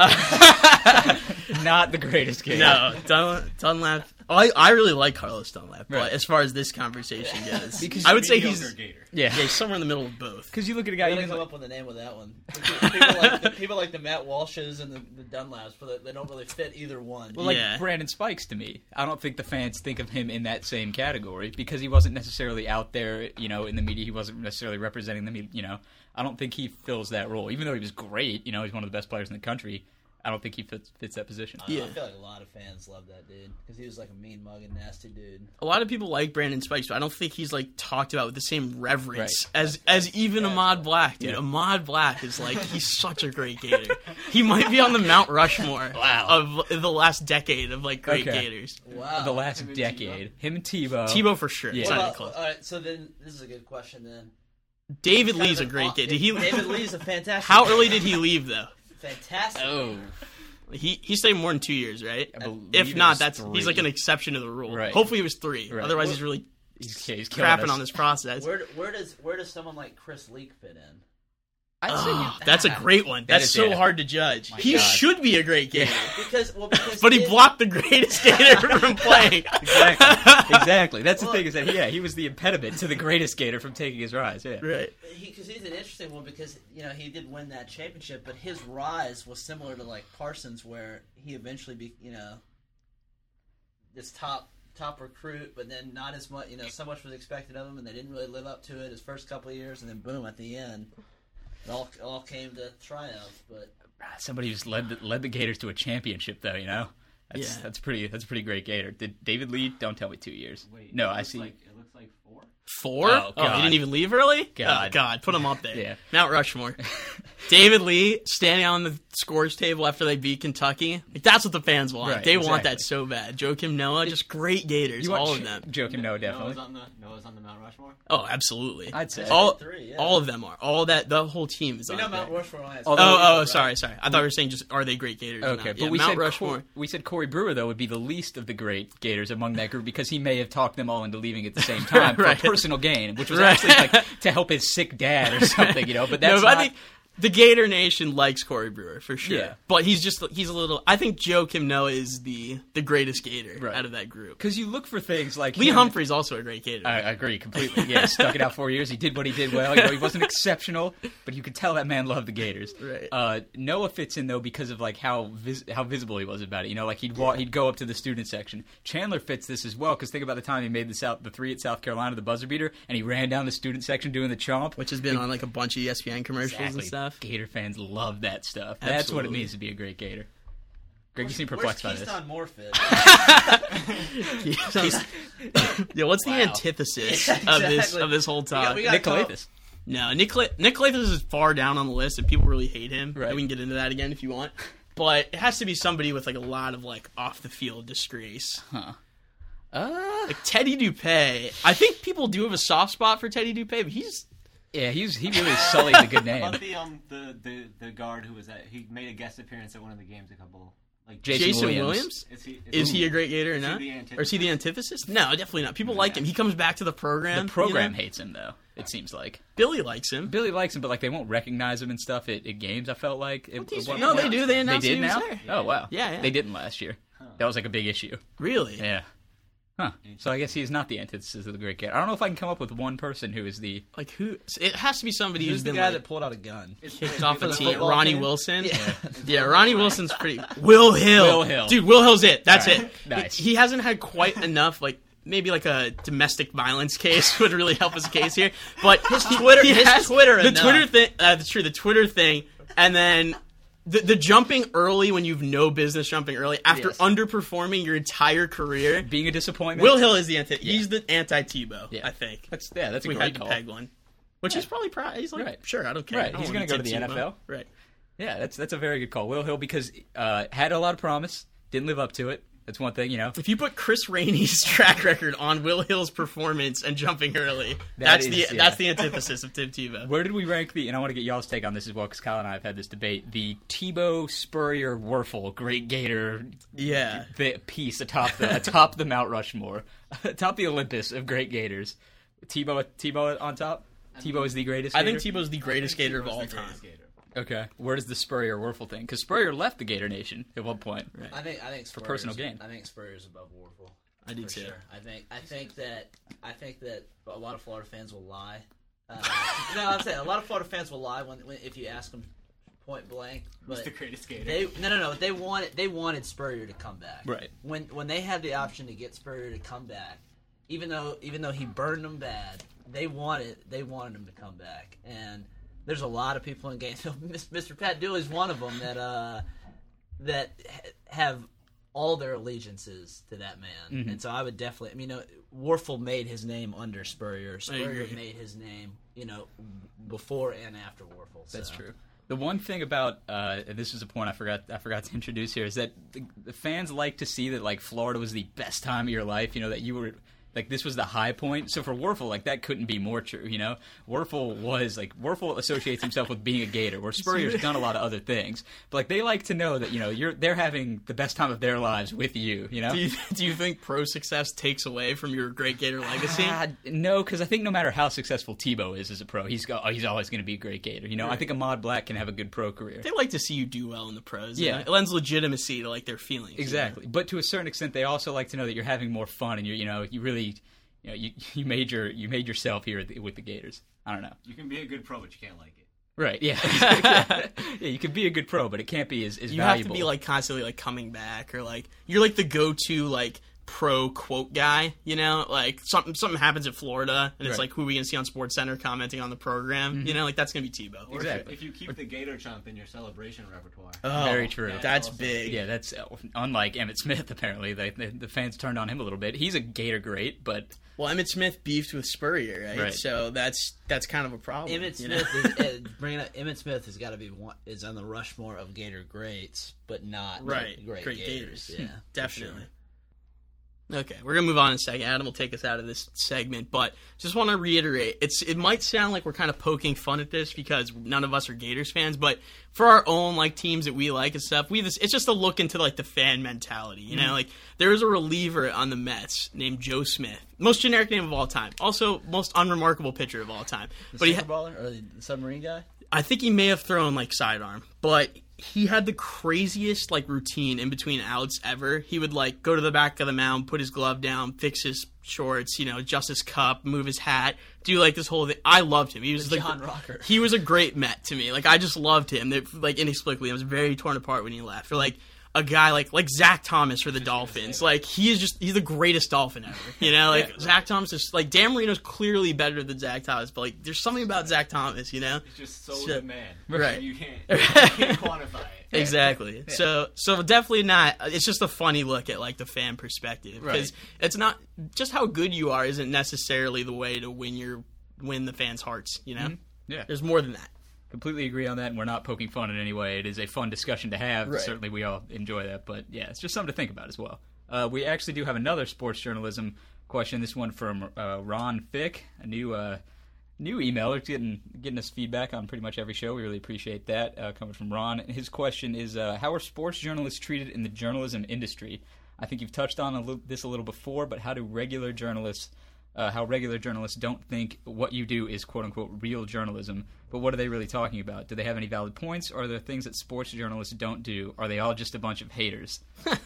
Not the greatest Gator. No, Dun- Dunlap. Oh, I, I really like Carlos Dunlap, but Right. as far as this conversation goes, Because I would say Mediocre he's Gator. Yeah. yeah, he's somewhere in the middle of both. Because you look at a guy, I you didn't can, come up with the name of that one. People like the, people like the Matt Walshes and the, the Dunlaps, but they don't really fit either one. well, like Yeah. Brandon Spikes to me. I don't think the fans think of him in that same category because he wasn't necessarily out there, you know, in the media. He wasn't necessarily representing the media, you know. I don't think he fills that role. Even though he was great, you know, he's one of the best players in the country, I don't think he fits, fits that position. I, don't know, Yeah. I feel like a lot of fans love that dude because he was like a mean mug and nasty dude. A lot of people like Brandon Spikes, but I don't think he's like talked about with the same reverence Right. as as even yeah. Ahmad Black, dude. Yeah. Ahmad Black is like he's such a great Gator. He might be on the Mount Rushmore Wow. of the last decade of like great Okay. Gators. Wow. The last Him and decade. Him and Tebow. Tebow for sure. Yeah. It's What not about- even close. all right, so then this is a good question then. David Kind Lee's a of an great off- Gator. Did he? David Lee's a fantastic. How early did he leave though? Fantastic. Oh. He he stayed more than two years, right? I believe If it not, was that's three. he's like an exception to the rule. Right. Hopefully, it was three. Right. Otherwise, he's really He's, yeah, he's killing crapping us. on this process. Where where does where does someone like Chris Leak fit in? I'd say Oh, he- that's a great one. That That's is- so yeah. hard to judge. My He God. should be a great Gator. Because well, because But he it- blocked the greatest Gator from playing. Exactly. Exactly. That's the Well- thing is that, yeah, he was the impediment to the greatest Gator from taking his rise. Yeah. Right. Because he's an interesting one because you know he did win that championship, but his rise was similar to like Parsons, where he eventually be you know this top top recruit, but then not as much. You know, so much was expected of him, and they didn't really live up to it his first couple of years, and then boom at the end, it all all came to triumph. But Somebody who's led the, led the Gators to a championship, though, you know? That's Yeah. that's pretty that's a pretty great Gator. Did David Lee? Don't tell me two years. Wait, no, it I looks see. Like, it looks like four. Four? Oh, he God. didn't even leave early? God. Oh, God. Put him up there. Yeah. Mount Rushmore. David Lee standing on the scores table after they beat Kentucky. Like, that's what the fans want. Right, they want exactly. that so bad. Joakim Noah, just great Gators, You want all Ch- of them. Joakim Noah, definitely. Noah's on the Noah's on the Mount Rushmore. Oh, absolutely. I'd say. all Three, yeah. all of them are. All that the whole team is We on know there. Mount Rushmore only has Although- Oh, oh, right? sorry, sorry. I thought we were saying just are they great Gators? or Okay, not? but Yeah, we Mount said Rushmore. Cor- we said Corey Brewer though would be the least of the great Gators among that group because he may have talked them all into leaving at the same time Right. for personal gain, which was Right. actually like to help his sick dad or something, you know. But that's no, but not. I think the Gator Nation likes Corey Brewer for sure. Yeah. But he's just he's a little. I think Joakim Noah is the the greatest Gator Right. out of that group. Because you look for things like Lee him- Humphrey's also a great Gator. I I agree completely. Yeah, stuck it out four years. He did what he did well. You know, he wasn't exceptional, but you could tell that man loved the Gators. Right. Uh, Noah fits in though because of like how vis- how visible he was about it. You know, like he'd walk, he'd go up to the student section. Chandler fits this as well because think about the time he made the South the three at South Carolina, the buzzer beater, and he ran down the student section doing the chomp. which has been on like a bunch of E S P N commercials Exactly. and stuff. Gator fans love that stuff. That's what it Absolutely. means to be a great Gator. Greg, you seem Where's perplexed by this. Keystone Moore fit? Yeah, what's the Wow. antithesis of this Exactly. of this whole talk? we got- Nick Calathis. No, Nick Cla- Nick Calathis is far down on the list, and people really hate him. Right. We can get into that again if you want, but it has to be somebody with like a lot of like off the field disgrace. Huh. Uh, Like Teddy Dupay. I think people do have a soft spot for Teddy Dupay, but he's yeah, he's he really sullied the good name. About the um the, the the guard who was at he made a guest appearance at one of the games a couple like Jason Jason Williams. Williams. Is he Is he a great Gator or Is he not? the Or is he the antithesis? No, definitely not. People like him. He comes back to the program. The program you know? hates him though. It seems like Billy likes him. Billy likes him, but like they won't recognize him and stuff at, at games. I felt like It- these- at one no, they point. do. They They announced did he was now. there. Oh wow. Yeah, yeah. They didn't last year. That was like a big issue. Really? Yeah. Huh. So I guess he's not the antithesis of the great Gator. I don't know if I can come up with one person who is the. Like who? It has to be somebody Who's who's the been guy like, that pulled out a gun? kicked off a the team. football Ronnie team? Wilson. Yeah. Yeah, Ronnie Wilson's pretty. Will Hill. Will Hill. Dude, Will Hill's it. That's All right. it. Nice. He, he hasn't had quite enough, like, maybe like a domestic violence case would really help his case here. But his Twitter- his Twitter the enough. Twitter thing, uh, that's true, the Twitter thing, and then the, the jumping early when you've no business jumping early after Yes. underperforming your entire career. Being a disappointment. Will Hill is the anti. He's the anti Tebow, Yeah. I think. That's yeah. That's a we great had to call. peg one. Which he's probably proud. He's like, Right. sure, I don't care. Right, I don't he's wanna gonna go be to the Tim N F Tebow. L. Right. Yeah, that's that's a very good call. Will Hill because uh, had a lot of promise, didn't live up to it. That's one thing, you know. If you put Chris Rainey's track record on Will Hill's performance and jumping early, That that's is- the yeah. that's the antithesis of Tim Tebow. Where did we rank the? And I want to get y'all's take on this as well because Kyle and I have had this debate. The Tebow Spurrier Werfel Great Gator Yeah. the piece atop the atop the Mount Rushmore, atop the Olympus of great Gators. Tebow Tebow on top. Tebow is the greatest. I think Gator? Tebow's the greatest Gator of Tebow's all the time. greatest Gator. Okay, where does the Spurrier Werfel thing? Because Spurrier left the Gator Nation at one point. I think I think for personal gain. I think Spurrier's above Warfel. I do for too. Sure. I think I think that I think that a lot of Florida fans will lie. Uh, no, I'm saying a lot of Florida fans will lie when, when if you ask them point blank. Who's But the greatest Gator? they no no no they wanted they wanted Spurrier to come back. Right. When when they had the option to get Spurrier to come back, even though even though he burned them bad, they wanted they wanted him to come back. And there's a lot of people in Gainesville. Mister Pat Dooley's one of them that uh, that ha- have all their allegiances to that man. Mm-hmm. And so I would definitely, I mean, you know, Warfel made his name under Spurrier. Spurrier agree. made his name, you know, before and after Warfel. So. That's true. The one thing about uh, and this is a point I forgot I forgot to introduce here is that the, the fans like to see that like Florida was the best time of your life. You know that you were. Like, this was the high point. So for Werfel, like, that couldn't be more true, you know? Werfel was, like, Werfel associates himself with being a Gator, where Spurrier's done a lot of other things. But, like, they like to know that, you know, you're they're having the best time of their lives with you, you know? Do you, do you think pro success takes away from your great Gator legacy? Ah, no, because I think no matter how successful Tebow is as a pro, he's go, oh, he's always going to be a great Gator. You know, I think Ahmad Black can have a good pro career. They like to see you do well in the pros. Yeah. You know? It lends legitimacy to like their feelings. you know? Exactly. But to a certain extent, they also like to know that you're having more fun and you're, you know, you really, you know, you, you made your you made yourself here at the, with the Gators. I don't know. You can be a good pro, but you can't like it. Right? Yeah. yeah. You can be a good pro, but it can't be as, as You have valuable. to be like constantly like coming back or like you're like the go-to like pro quote guy, you know, like something something happens at Florida, and it's Right. like, who are we going to see on SportsCenter commenting on the program? You know, like that's going to be Tebow. Or Exactly. if you keep the Gator Chomp in your celebration repertoire. Oh, Very true. That's Also- big. Yeah, that's uh, unlike Emmitt Smith. Apparently, they, they, the fans turned on him a little bit. He's a Gator great, but Well, Emmitt Smith beefed with Spurrier, right? Right. So that's that's kind of a problem. Emmett you know? Smith, is, uh, bringing up Emmett Smith has got to be one, is on the Rushmore of Gator greats, but not Right. great, Great Gators. Gators. Yeah, for Definitely. sure. Okay, we're gonna move on in a second. Adam will take us out of this segment, but just want to reiterate: it's it might sound like we're kind of poking fun at this because none of us are Gators fans, but for our own like teams that we like and stuff, we this it's just a look into like the fan mentality. You know, like there is a reliever on the Mets named Joe Smith, most generic name of all time, also most unremarkable pitcher of all time. The But he, super baller or the submarine guy? I think he may have thrown like sidearm, but he had the craziest like routine in between outs ever. He would like go to the back of the mound, put his glove down, fix his shorts, you know, adjust his cup, move his hat, do like this whole thing. I loved him. He was The like John Rocker. He was a great Met to me. Like I just loved him. That like inexplicably, I was very torn apart when he left. Or like a guy like like Zach Thomas for the Dolphins. Like he is just he's the greatest Dolphin ever. You know, like Yeah. Zach Thomas is like Dan Marino's clearly better than Zach Thomas, but like there's something about Zach Thomas, you know. It's just so So- the man. Right. You can't, you can't quantify it. Exactly. So so definitely not. It's just a funny look at like the fan perspective because Right. it's not just how good you are isn't necessarily the way to win your win the fans' hearts. You know, yeah, there's more than that. completely agree on that. And we're not poking fun in any way. It is a fun discussion to have. Right. Certainly, we all enjoy that. But yeah, it's just something to think about as well. Uh, we actually do have another sports journalism question. This one from uh, Ron Fick, a new. Uh, New emailer getting getting us feedback on pretty much every show. We really appreciate that uh, coming from Ron. His question is, uh, how are sports journalists treated in the journalism industry? I think you've touched on a little, this a little before, but how do regular journalists, uh, how regular journalists don't think what you do is quote unquote real journalism? But what are they really talking about? Do they have any valid points, or are there things that sports journalists don't do? Are they all just a bunch of haters?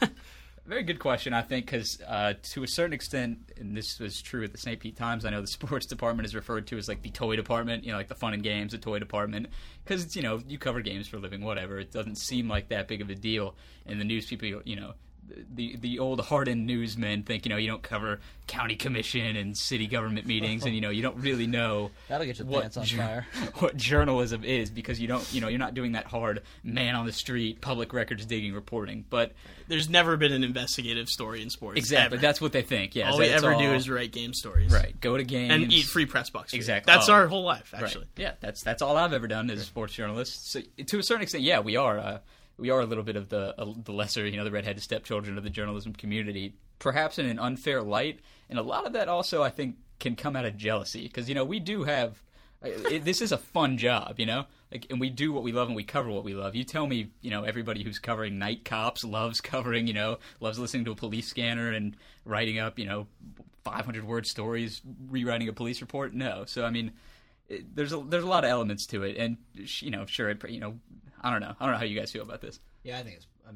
Very good question, I think, because uh, to a certain extent, and this was true at the Saint Pete Times, I know the sports department is referred to as like the toy department, you know, like the fun and games, the toy department, because it's, you know, you cover games for a living, whatever. It doesn't seem like that big of a deal. And the news people, you know, the the old hardened newsmen think, you know, you don't cover county commission and city government meetings, and, you know, you don't really know That'll get your what pants on jour- fire. what journalism is, because you don't, you know, you're not doing that hard man on the street, public records digging reporting. But There's never been an investigative story in sports. exactly, ever. that's what they think. Yeah, all so we it's ever do all- is write game stories, right. Go to games and eat free press bucks. Exactly. That's Oh. our whole life, actually. Right. Yeah, that's that's all I've ever done as a sports journalist. So to a certain extent, yeah, we are uh, we are a little bit of the uh, the lesser, you know, the redheaded stepchildren of the journalism community, perhaps in an unfair light, and a lot of that also I think can come out of jealousy, because you know we do have. It, this is a fun job, you know, like, and we do what we love and we cover what we love. You tell me, you know, everybody who's covering night cops loves covering, you know, loves listening to a police scanner and writing up, you know, five hundred word stories, rewriting a police report. No, so I mean, it, there's a there's a lot of elements to it, and you know, sure, it, you know, I don't know, I don't know how you guys feel about this. Yeah, I think it's. I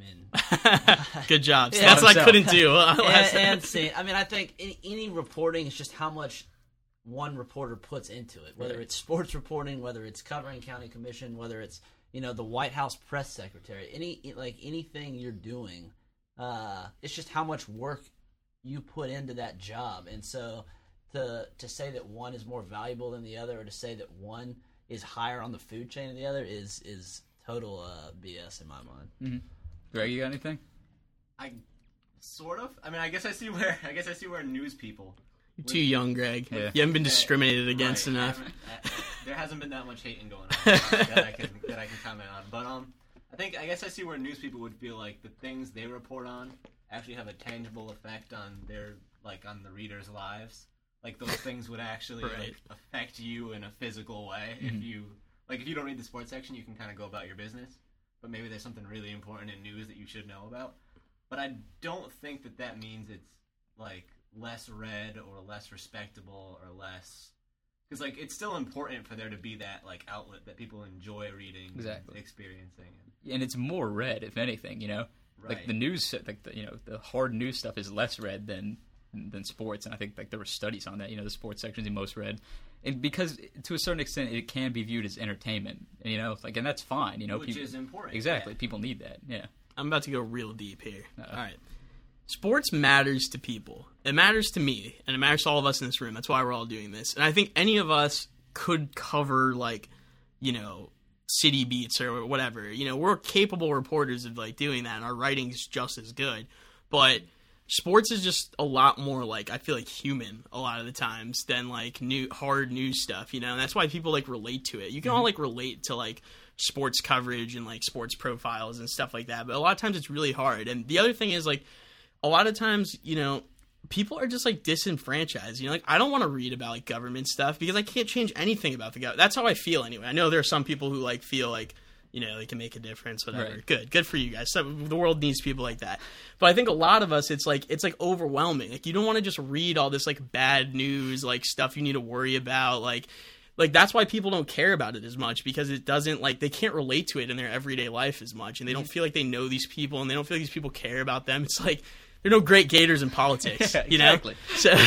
mean, Good job. So Yeah. that's what I So- couldn't do. and, Last time. and see, I mean, I think any, any reporting is just how much one reporter puts into it. Whether it's sports reporting, whether it's covering county commission, whether it's, you know, the White House press secretary, any like anything you're doing, uh, it's just how much work you put into that job. And so to to say that one is more valuable than the other, or to say that one is higher on the food chain than the other, is is total uh, B S in my mind. Greg, you got anything? I sort of. I mean, I guess I see where. I guess I see where news people. You're too young, Greg. Yeah. You haven't been discriminated against Right, enough. haven't- uh, there hasn't been that much hating going on that I can that I can comment on. But um, I think I guess I see where news people would feel like the things they report on actually have a tangible effect on their like on the readers' lives. Like those things would actually Right. like, affect you in a physical way. If you like, if you don't read the sports section, you can kind of go about your business. But maybe there's something really important in news that you should know about. But I don't think that that means it's like less read or less respectable or less, because like it's still important for there to be that like outlet that people enjoy reading, Exactly. and experiencing. And it's more read, if anything, you know, like Right. the news, like the, you know, the hard news stuff is less read than than sports, and I think like there were studies on that. You know, the sports section is the most read, and because to a certain extent it can be viewed as entertainment, and, you know, like, and that's fine. You know, Which people, is important. exactly. yeah. People need that. Yeah. I'm about to go real deep here. Uh-oh. All right. sports matters to people. It matters to me, and it matters to all of us in this room. That's why we're all doing this. And I think any of us could cover, like, you know, city beats or whatever. You know, we're capable reporters of, like, doing that, and our writing's just as good. But sports is just a lot more, like, I feel like human a lot of the times than, like, new hard news stuff, you know? And that's why people, like, relate to it. You can all, like, relate to, like, sports coverage and, like, sports profiles and stuff like that. But a lot of times it's really hard. And the other thing is, like, a lot of times, you know, people are just, like, disenfranchised. You know, like, I don't want to read about, like, government stuff because I can't change anything about the government. That's how I feel anyway. I know there are some people who, like, feel like, you know, they can make a difference, whatever. Right. Good. Good for you guys. So, the world needs people like that. But I think a lot of us, it's, like, it's, like, overwhelming. Like, you don't want to just read all this, like, bad news, like, stuff you need to worry about, like... Like, that's why people don't care about it as much, because it doesn't, like, they can't relate to it in their everyday life as much, and they don't feel like they know these people, and they don't feel like these people care about them. It's like, there are no great Gators in politics, Yeah, you know? exactly. So,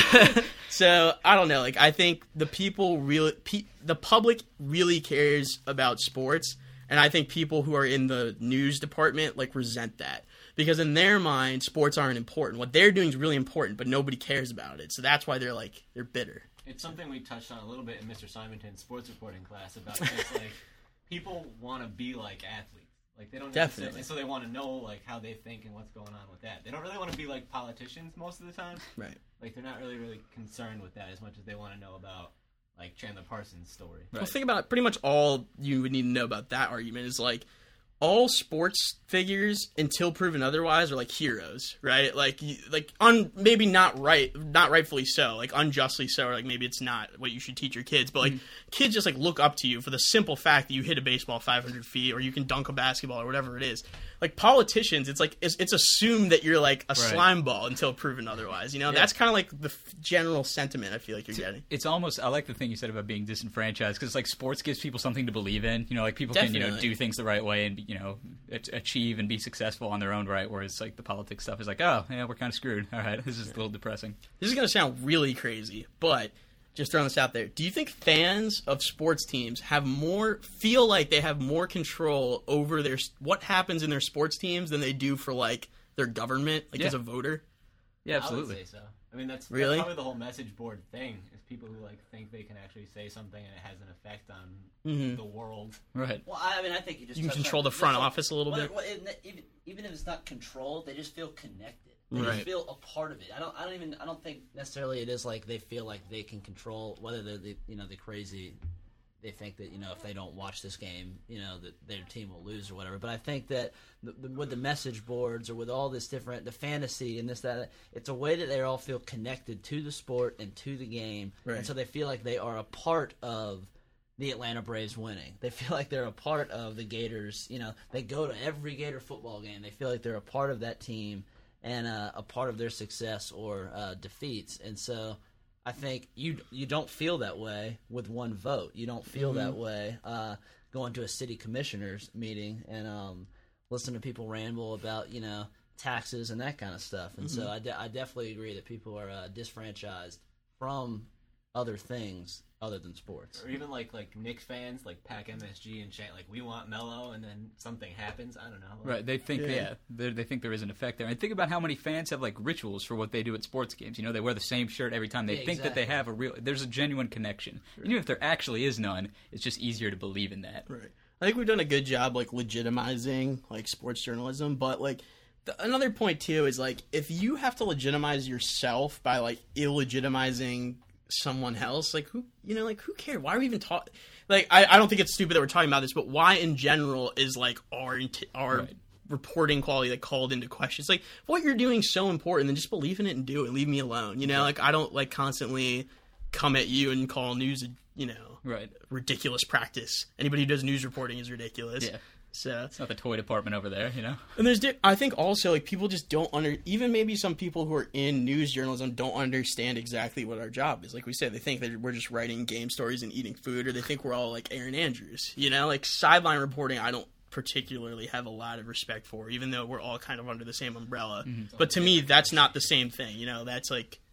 so, I don't know, like, I think the people really, pe- the public really cares about sports, and I think people who are in the news department, like, resent that. Because in their mind, sports aren't important. What they're doing is really important, but nobody cares about it. So that's why they're, like, they're bitter. It's something we touched on a little bit in Mister Simonton's sports reporting class about just like people want to be like athletes, like they don't Definitely. and so they want to know like how they think and what's going on with that. They don't really want to be like politicians most of the time, Right. like they're not really really concerned with that as much as they want to know about like Chandler Parsons' story. Well, think about it. Pretty much all you would need to know about that argument is like all sports figures, until proven otherwise, are like heroes, right? Like, you- like un maybe not right, not rightfully so, like unjustly so, or like maybe it's not what you should teach your kids. But like kids just like look up to you for the simple fact that you hit a baseball five hundred feet, or you can dunk a basketball, or whatever it is. Like politicians, it's like it's, it's assumed that you're like a slime ball until proven otherwise. You know, that's kind of like the f- general sentiment I feel like you're getting. It's almost, I like the thing you said about being disenfranchised, because like sports gives people something to believe in. You know, like people can, you know, Definitely. do things the right way and, you know, a- achieve and be successful on their own right, whereas like the politics stuff is like, oh, yeah, we're kind of screwed. All right, this is a little depressing. This is going to sound really crazy, but just throwing this out there. Do you think fans of sports teams have more, feel like they have more control over their what happens in their sports teams than they do for like their government, like Yeah. as a voter? Yeah, I would absolutely. say so. I mean, that's, Really? that's probably the whole message board thing, is people who like think they can actually say something and it has an effect on Mm-hmm. the world. Right. Well, I I mean, I think you just You can touched control on- the front just like- office a little well, bit. well, isn't it- even even if it's not controlled, they just feel connected. They Right. just feel a part of it. I don't. I don't even. I don't think necessarily it is like they feel like they can control whether they're the you know the crazy. They think that you know if they don't watch this game, you know that their team will lose or whatever. But I think that the, the, with the message boards or with all this different the fantasy and this that, it's a way that they all feel connected to the sport and to the game, Right. and so they feel like they are a part of the Atlanta Braves winning. They feel like they're a part of the Gators. You know, they go to every Gator football game. They feel like they're a part of that team and uh, a part of their success or uh, defeats. And so I think you you don't feel that way with one vote. You don't feel that way uh, going to a city commissioners meeting and um, listen to people ramble about, you know, taxes and that kind of stuff. And so I, de- I definitely agree that people are uh, disfranchised from other things other than sports. Or even like like Knicks fans, like pack M S G and chant like we want Melo, and then something happens. I don't know. Like, Right, they think Yeah. yeah, they they think there is an effect there. And think about how many fans have like rituals for what they do at sports games. You know, they wear the same shirt every time. They Yeah, think that they exactly. have a real. There's a genuine connection. Even if there actually is none, it's just easier to believe in that. Right. I think we've done a good job like legitimizing like sports journalism, but like the, another point too is like if you have to legitimize yourself by like illegitimizing someone else, like who you know, like who cares? Why are we even talking? Like I, I don't think it's stupid that we're talking about this, but why in general is like our int- our Right. reporting quality like called into question? It's like if what you're doing is so important, then just believe in it and do it. Leave me alone. You know, like I don't like constantly come at you and call news, you know, Right. ridiculous practice. Anybody who does news reporting is ridiculous. Yeah. So, It's not the toy department over there, you know. and there's, di- I think also like people just don't under, even maybe some people who are in news journalism don't understand exactly what our job is. Like we said, they think that we're just writing game stories and eating food, or they think we're all like Aaron Andrews. You know, like sideline reporting, I don't particularly have a lot of respect for, even though we're all kind of under the same umbrella. But to me, that's not the same thing. You know, that's like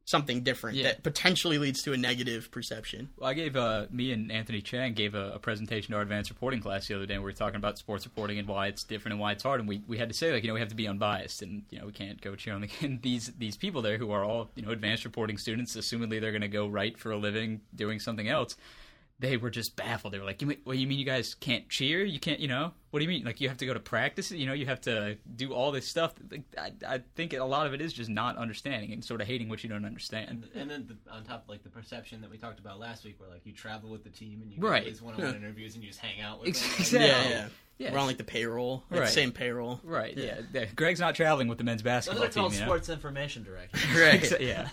something different Yeah. that potentially leads to a negative perception. Well, I gave uh, me and Anthony Chang gave a, a presentation to our advanced reporting class the other day. Where we were talking about sports reporting and why it's different and why it's hard. And we, we had to say, like, you know, we have to be unbiased, and you know, we can't go cheer on the and these these people there who are all, you know, advanced reporting students. Assumedly, they're going to go write for a living doing something else. They were just baffled. They were like, you mean, well, you mean you guys can't cheer? You can't, you know? What do you mean? Like, you have to go to practice? You know, you have to do all this stuff. Like, I, I think a lot of it is just not understanding and sort of hating what you don't understand. And then the, on top, like the perception that we talked about last week, where like you travel with the team and you Right. go to these one-on-one interviews and you just hang out with them. Like, Exactly. Yeah, yeah. Yeah. We're on like the payroll, like, Right. same payroll. Right, yeah. yeah. Greg's not traveling with the men's Those basketball are called team, you know? sports information directors. Right. yeah.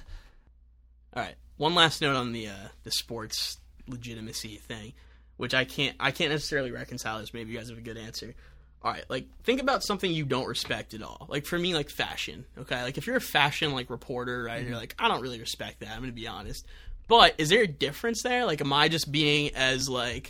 All right. One last note on the uh, the sports legitimacy thing, which I can't I can't necessarily reconcile this. Maybe you guys have a good answer. All right, like think about something you don't respect at all. Like for me, like fashion. Okay, like if you're a fashion like reporter, right? Mm-hmm. You're like, I don't really respect that. I'm gonna be honest. But is there a difference there? Like, am I just being as like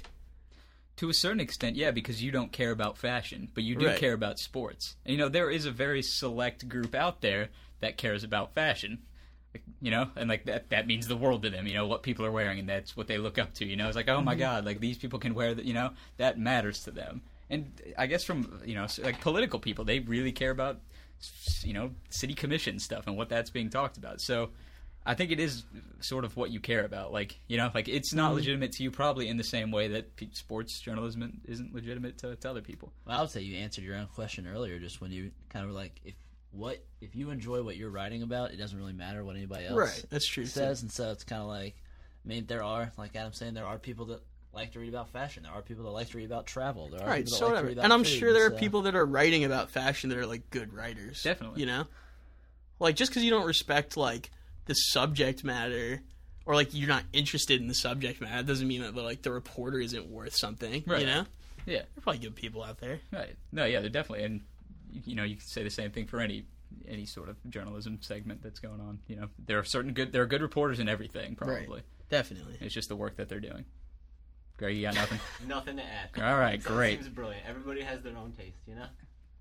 To a certain extent, yeah, because you don't care about fashion, but you do Right. care about sports. And, you know, there is a very select group out there that cares about fashion, you know, and like that that means the world to them, you know, what people are wearing, and that's what they look up to, you know. It's like, oh my God, like these people can wear that, you know, that matters to them. And I guess from, you know, like political people, they really care about, you know, city commission stuff and what that's being talked about. So I think it is sort of what you care about. Like, you know, like it's not legitimate to you probably in the same way that p- sports journalism isn't legitimate to, to other people. Well, I would say you answered your own question earlier, just when you kind of were like, if what if you enjoy what you're writing about, it doesn't really matter what anybody else right? That's true. says, and so it's kind of like, I mean, there are, like Adam's saying, there are people that like to read about fashion. There are people that like to read about travel. There are All right, people that so like whatever. to read about And I'm food, sure there are so- people that are writing about fashion that are like good writers. Definitely. You know? Like just because you don't respect like the subject matter or like you're not interested in the subject matter, that doesn't mean that like the reporter isn't worth something. Right. You know? Yeah, There are probably good people out there. right. No, yeah, they're definitely, and you know, you can say the same thing for any any sort of journalism segment that's going on. You know, there are certain good, there are good reporters in everything, probably. Right. Definitely. It's just the work that they're doing. Greg, you got nothing? Nothing to add. All right, So it great. Seems brilliant. Everybody has their own taste, you know.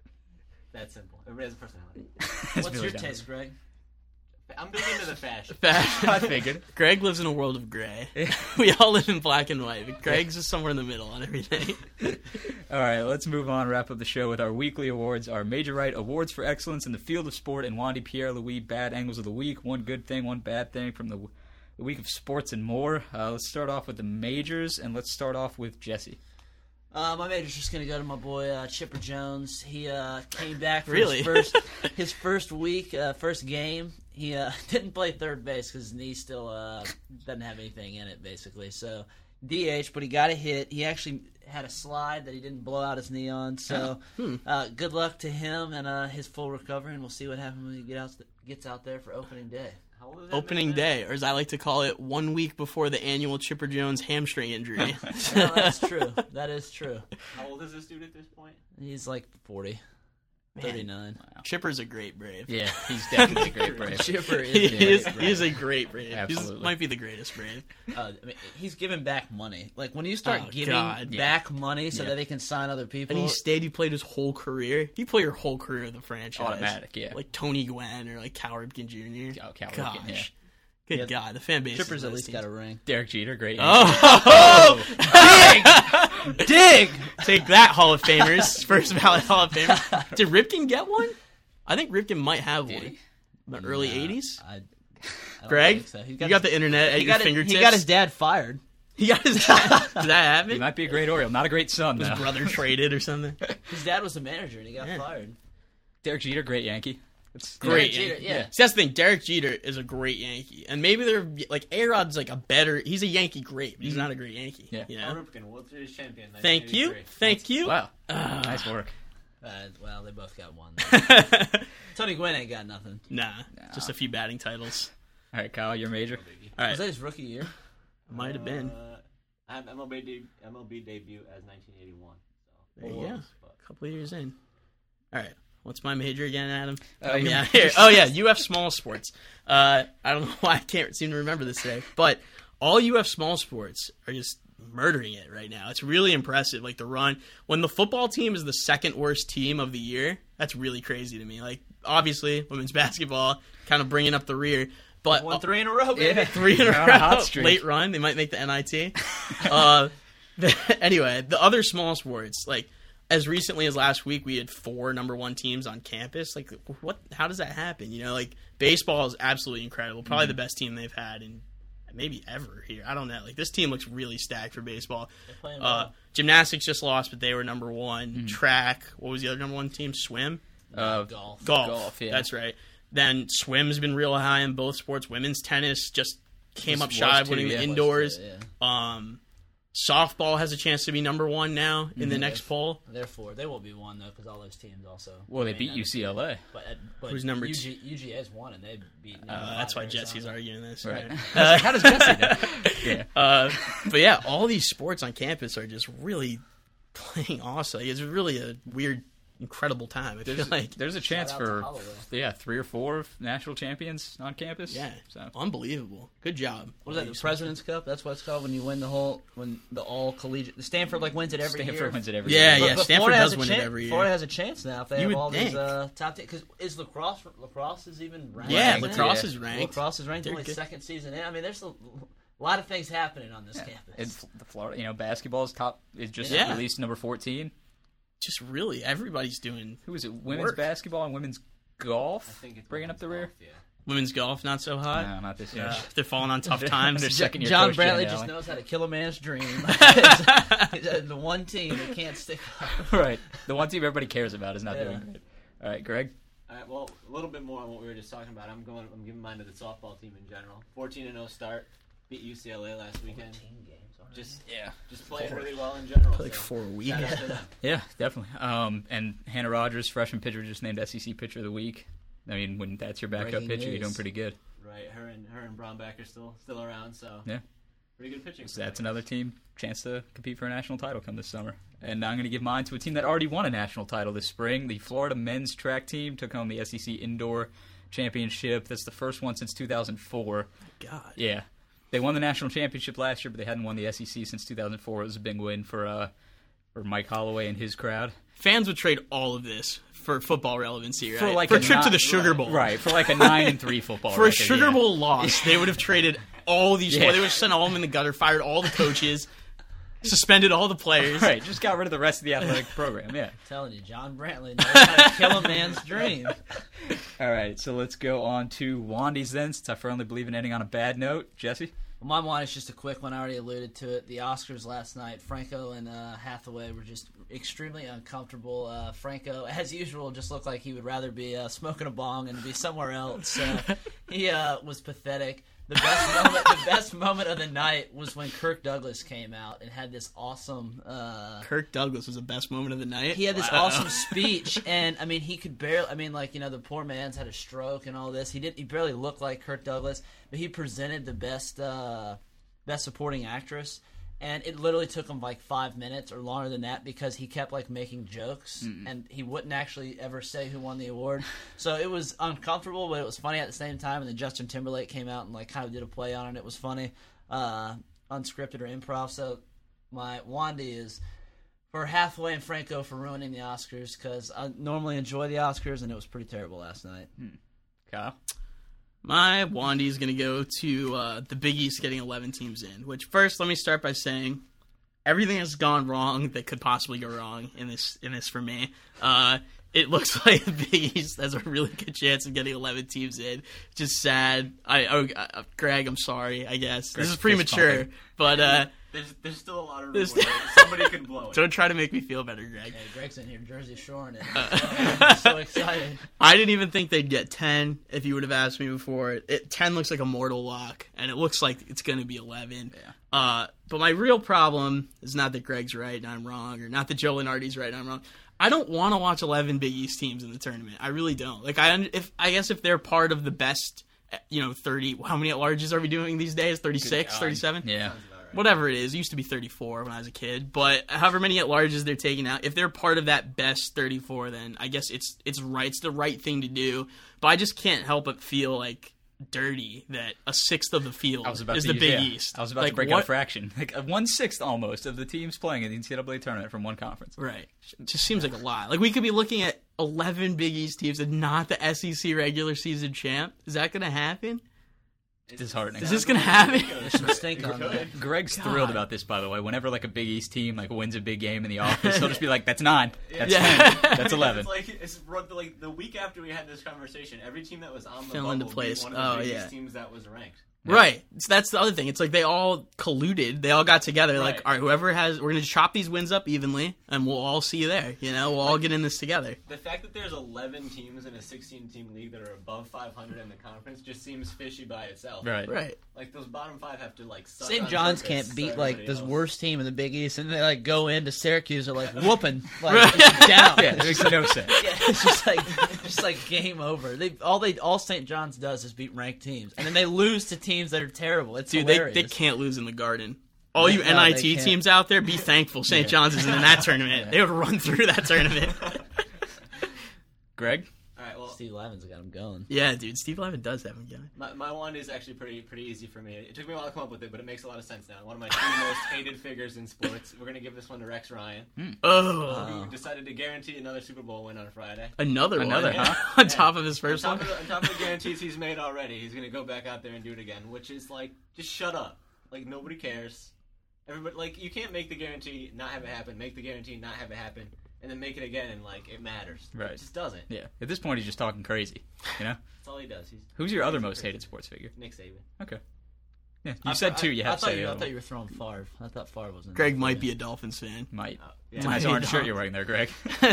That simple. Everybody has a personality. It's What's really your dumb. taste, Greg? I'm big into the fashion. I figured. Greg lives in a world of gray. We all live in black and white. But Greg's just somewhere in the middle on everything. All right, let's move on. Wrap up the show with our weekly awards. Our Major Right Awards for Excellence in the Field of Sport and Wandy Pierre Louis Bad Angles of the Week. One good thing, one bad thing from the, the week of sports and more. Uh, let's start off with the majors, and let's start off with Jesse. Uh, my major's just gonna go to my boy uh, Chipper Jones. He uh, came back for Really? his first his first week, uh, first game. He uh, didn't play third base because his knee still uh, doesn't have anything in it, basically. So D H, but he got a hit. He actually had a slide that he didn't blow out his knee on. So uh, good luck to him and uh, his full recovery, and we'll see what happens when he get out, gets out there for opening day. How old is that Opening man? day, or as I like to call it, one week before the annual Chipper Jones hamstring injury. No, that's true. That is true. How old is this dude at this point? He's like forty, thirty-nine. Chipper's a great Brave. Yeah, he's definitely a great Brave. Chipper is He a is, great he is a great Brave. He Absolutely. might be the greatest Brave. Uh, I mean, he's giving back money. Like when you start Oh, giving God. back money so Yeah. that they can sign other people. And he stayed, he played his whole career. He played your whole career in the franchise. Automatic, yeah. Like Tony Gwynn or like Cal Ripken Junior Oh, Cal Gosh. Ripken, yeah. Good Yeah. God. The fan base. Chipper's is at least got a ring. Derek Jeter, great. Oh! Dig! Dig! Take that, Hall of Famers. First ballot Hall of Famer. Did Ripken get one? I think Ripken might have Did one. he? The early Nah, eighties? I, I don't Greg? think so. He's You got the internet at he your got, his, fingertips. he got his dad fired. He got his dad. Did that He happen? might be a great Oriole, not a great son, His though. brother traded or something. His dad was the manager and he got Yeah. fired. Derek Jeter, great Yankee. It's, Great Jeter, Yankee. yeah. See, that's the thing. Derek Jeter is a great Yankee, and maybe they're like A-Rod's like a better. He's a Yankee great. But he's not a great Yankee. Yeah. You Cal know? Ripken, World Series champion. Thank you. nineteen eighty-three. Thank you. Wow, nice work. Uh, well, they both got one. Tony Gwynn ain't got nothing. Nah, just a few batting titles. All right, Kyle, your major. All right, Was that his rookie year? might have been. Uh, I have M L B, de- M L B debut as nineteen eighty-one. So There you close, go. but- A couple of years in. All right. What's my major again, Adam? Uh, Help me your out here. Oh, yeah. U F Small Sports. Uh, I don't know why I can't seem to remember this today. But all U F Small Sports are just murdering it right now. It's really impressive. Like the run. When the football team is the second worst team of the year, that's really crazy to me. Like, obviously, women's basketball kind of bringing up the rear. But Won three in a row, baby. Yeah. three in a They're on a hot row, streak. late run. They might make the N I T. uh, the, anyway, the other small sports, like as recently as last week, we had four number one teams on campus. Like, what? How does that happen? You know, like baseball is absolutely incredible. Probably Mm-hmm. the best team they've had in maybe ever here. I don't know. Like this team looks really stacked for baseball. They're playing Uh, well. gymnastics just lost, but they were number one. Mm-hmm. Track. What was the other number one team? Swim. Uh, Golf. Golf. Golf, yeah. That's right. Then swim's been real high in both sports. Women's tennis just came Just up shy of was winning too, the yeah. indoors. Yeah. Um, softball has a chance to be number one now in the next poll. Therefore, they will be one though because all those teams also. well, they I mean, beat uh, U C L A. But, uh, but Who's number U G, U G A's won and they beat. number Uh, five that's why Arizona. Jesse's arguing this. Right. Right. Uh, How does Jesse know? Yeah. Uh, but yeah, all these sports on campus are just really playing awesome. It's really a weird, incredible time. I feel There's, like, there's a chance out to for Holloway. yeah three or four national champions on campus. yeah, So unbelievable. Good job. What is that? The President's Cup? That's what it's called when you win the whole when the all collegiate. The Stanford like wins it every Stanford year. wins it every Yeah, year. yeah. But Stanford Florida does has a win it chan- every year. Florida has a chance now if they You have would all these think. uh, top ten. Because is lacrosse lacrosse is even ranked? Yeah, right now? lacrosse Yeah. is ranked. Lacrosse is ranked They're only good. second season in. I mean, there's a lot of things happening on this And campus. the Florida, you know, basketball is top. Is just Yeah. released number fourteen. Just really, everybody's doing Who is it? Women's Work. basketball and women's golf. I think it's bringing up the women's rear. golf, yeah. women's golf not so hot. No, not this year. Uh, they're falling on tough times. They're second year John coach, Jen Brantley just Allen. knows how to kill a man's dream. the one team that can't stick up. Right. The one team everybody cares about is not Yeah. doing great. All right, Greg. All right, well, a little bit more on what we were just talking about. I'm going. I'm giving mine to the softball team in general. fourteen and oh start, beat U C L A last weekend. Just, Yeah. just playing really well in general. like so four a week. shout out to them. Yeah, definitely. Um, and Hannah Rogers, freshman pitcher, just named S E C Pitcher of the Week. I mean, when that's your backup Breaking pitcher, you're news. doing pretty good. Right, her and her and Bromback are still still around, so Yeah. pretty good pitching. So that's another team chance to compete for a national title come this summer. And I'm going to give mine to a team that already won a national title this spring. The Florida men's track team took home the S E C Indoor Championship. That's the first one since two thousand four. God. Yeah. They won the national championship last year, but they hadn't won the S E C since two thousand four. It was a big win for uh, for Mike Holloway and his crowd. Fans would trade all of this for football relevancy, right? For like for a a trip not- to the Sugar Bowl. Right, for like a nine and three football For a record, Sugar yeah. Bowl loss, they would have traded all these. Yeah. They would have sent all of them in the gutter, fired all the coaches, suspended all the players. Right, just got rid of the rest of the athletic program, yeah. I'm telling you, John Brantley knows how to kill a man's dream. All right, so let's go on to Wandy's then, since I firmly believe in ending on a bad note. Jesse? Well, my one is just a quick one. I already alluded to it. The Oscars last night, Franco and uh, Hathaway were just extremely uncomfortable. Uh, Franco, as usual, just looked like he would rather be uh, smoking a bong and be somewhere else. Uh, he uh, was pathetic. The best moment, the best moment of the night was when Kirk Douglas came out and had this awesome. Uh, Kirk Douglas was the best moment of the night. he had this Wow. awesome speech, and I mean, he could barely. I mean, like you know, the poor man's had a stroke and all this. He didn't. He barely looked like Kirk Douglas, but he presented the best, uh, best supporting actress, and it literally took him like five minutes or longer than that because he kept like making jokes, and he wouldn't actually ever say who won the award. So it was uncomfortable, but it was funny at the same time. And then Justin Timberlake came out and like kind of did a play on it. It was funny, uh, unscripted or improv. So my Wandy is for Hathaway and Franco for ruining the Oscars because I normally enjoy the Oscars and it was pretty terrible last night. Kyle? My Wandy's going to go to uh, the Big East getting eleven teams in, which first let me start by saying everything has gone wrong that could possibly go wrong in this in this for me. Uh, it looks like the Big East has a really good chance of getting eleven teams in. Just sad. I, oh, uh, Greg, I'm sorry, I guess. Greg's this is premature, fist pumping. but uh, There's there's still a lot of room There's- where somebody could blow it. don't try to make me feel better, Greg. Hey, Greg's in here, Jersey Shoring it. I'm so excited. I didn't even think they'd get ten if you would have asked me before. It, ten looks like a mortal lock, and it looks like it's going to be eleven. Yeah. Uh, but my real problem is not that Greg's right and I'm wrong, or not that Joe Lenardi's right and I'm wrong. I don't want to watch eleven Big East teams in the tournament. I really don't. Like, I if I guess if they're part of the best, you know, thirty. How many at larges are we doing these days? thirty-six, God. thirty-seven? Yeah. Whatever it is. It used to be thirty-four when I was a kid, but however many at larges they're taking out, if they're part of that best thirty-four, then I guess it's it's right. It's the right thing to do. But I just can't help but feel like dirty that a sixth of the field I was about is to the use- Big yeah. East. I was about like, to break what? out a fraction. Like a one sixth almost of the teams playing in the N C double A tournament from one conference. Right. It just seems like a lot. Like we could be looking at eleven Big East teams and not the S E C regular season champ. Is that going to happen? disheartening. Is this gonna happen? There's some stink on that. Greg's thrilled about this, by the way. Whenever like a Big East team like wins a big game in the office, he'll just be like, "That's nine, that's Yeah. ten, that's eleven." It's like it's run- like the week after we had this conversation, every team that was on the Fell bubble into beat place. one of the Oh, Big yeah. East teams that was ranked. Right. So that's the other thing. It's like they all colluded. They all got together. Like, Right. all right, whoever has, we're going to chop these wins up evenly, and we'll all see you there. You know, we'll all get in this together. The fact that there's eleven teams in a sixteen-team league that are above five hundred in the conference just seems fishy by itself. Right. Right. Like those bottom five have to like. Suck Saint on John's purpose can't so beat like everybody this else- worst team in the Big East, and they like go into Syracuse are like whooping like Right. just down. Yeah, it makes no sense. Yeah, it's just like just like game over. They all they all Saint John's does is beat ranked teams, and then they lose to teams that are terrible. It's Dude, they, hilarious. they can't lose in the Garden. All you No, N I they T can't. teams out there, be thankful Saint John's isn't in that tournament. They would run through that tournament. Greg, All right. Well, Steve Levin's got him going. Yeah, dude, Steve Levin does have him going. my, my one is actually pretty pretty easy for me. It took me a while to come up with it, but it makes a lot of sense now. One of my three most hated figures in sports. We're gonna give this one to Rex Ryan, Oh, who decided to guarantee another Super Bowl win on Friday. another one. Another, huh? On top of his first on one. top, of the, on top of the guarantees he's made already, he's gonna go back out there and do it again, which is like, just shut up. Like nobody cares. Everybody, like, you can't make the guarantee not have it happen, make the guarantee not have it happen, and then make it again and like it matters. Right. It just doesn't. yeah. At this point, he's just talking crazy. You know. That's all he does. He's Who's your other most hated sports figure? Nick Saban. Okay. Yeah, you I- said I- two. You I have to thought say you, the I other thought one. you were throwing Favre. I thought Favre was in. Greg there. might be a Dolphins fan. Might. Oh, It's yeah. a nice Might orange be shirt dumb. you're wearing there, Greg.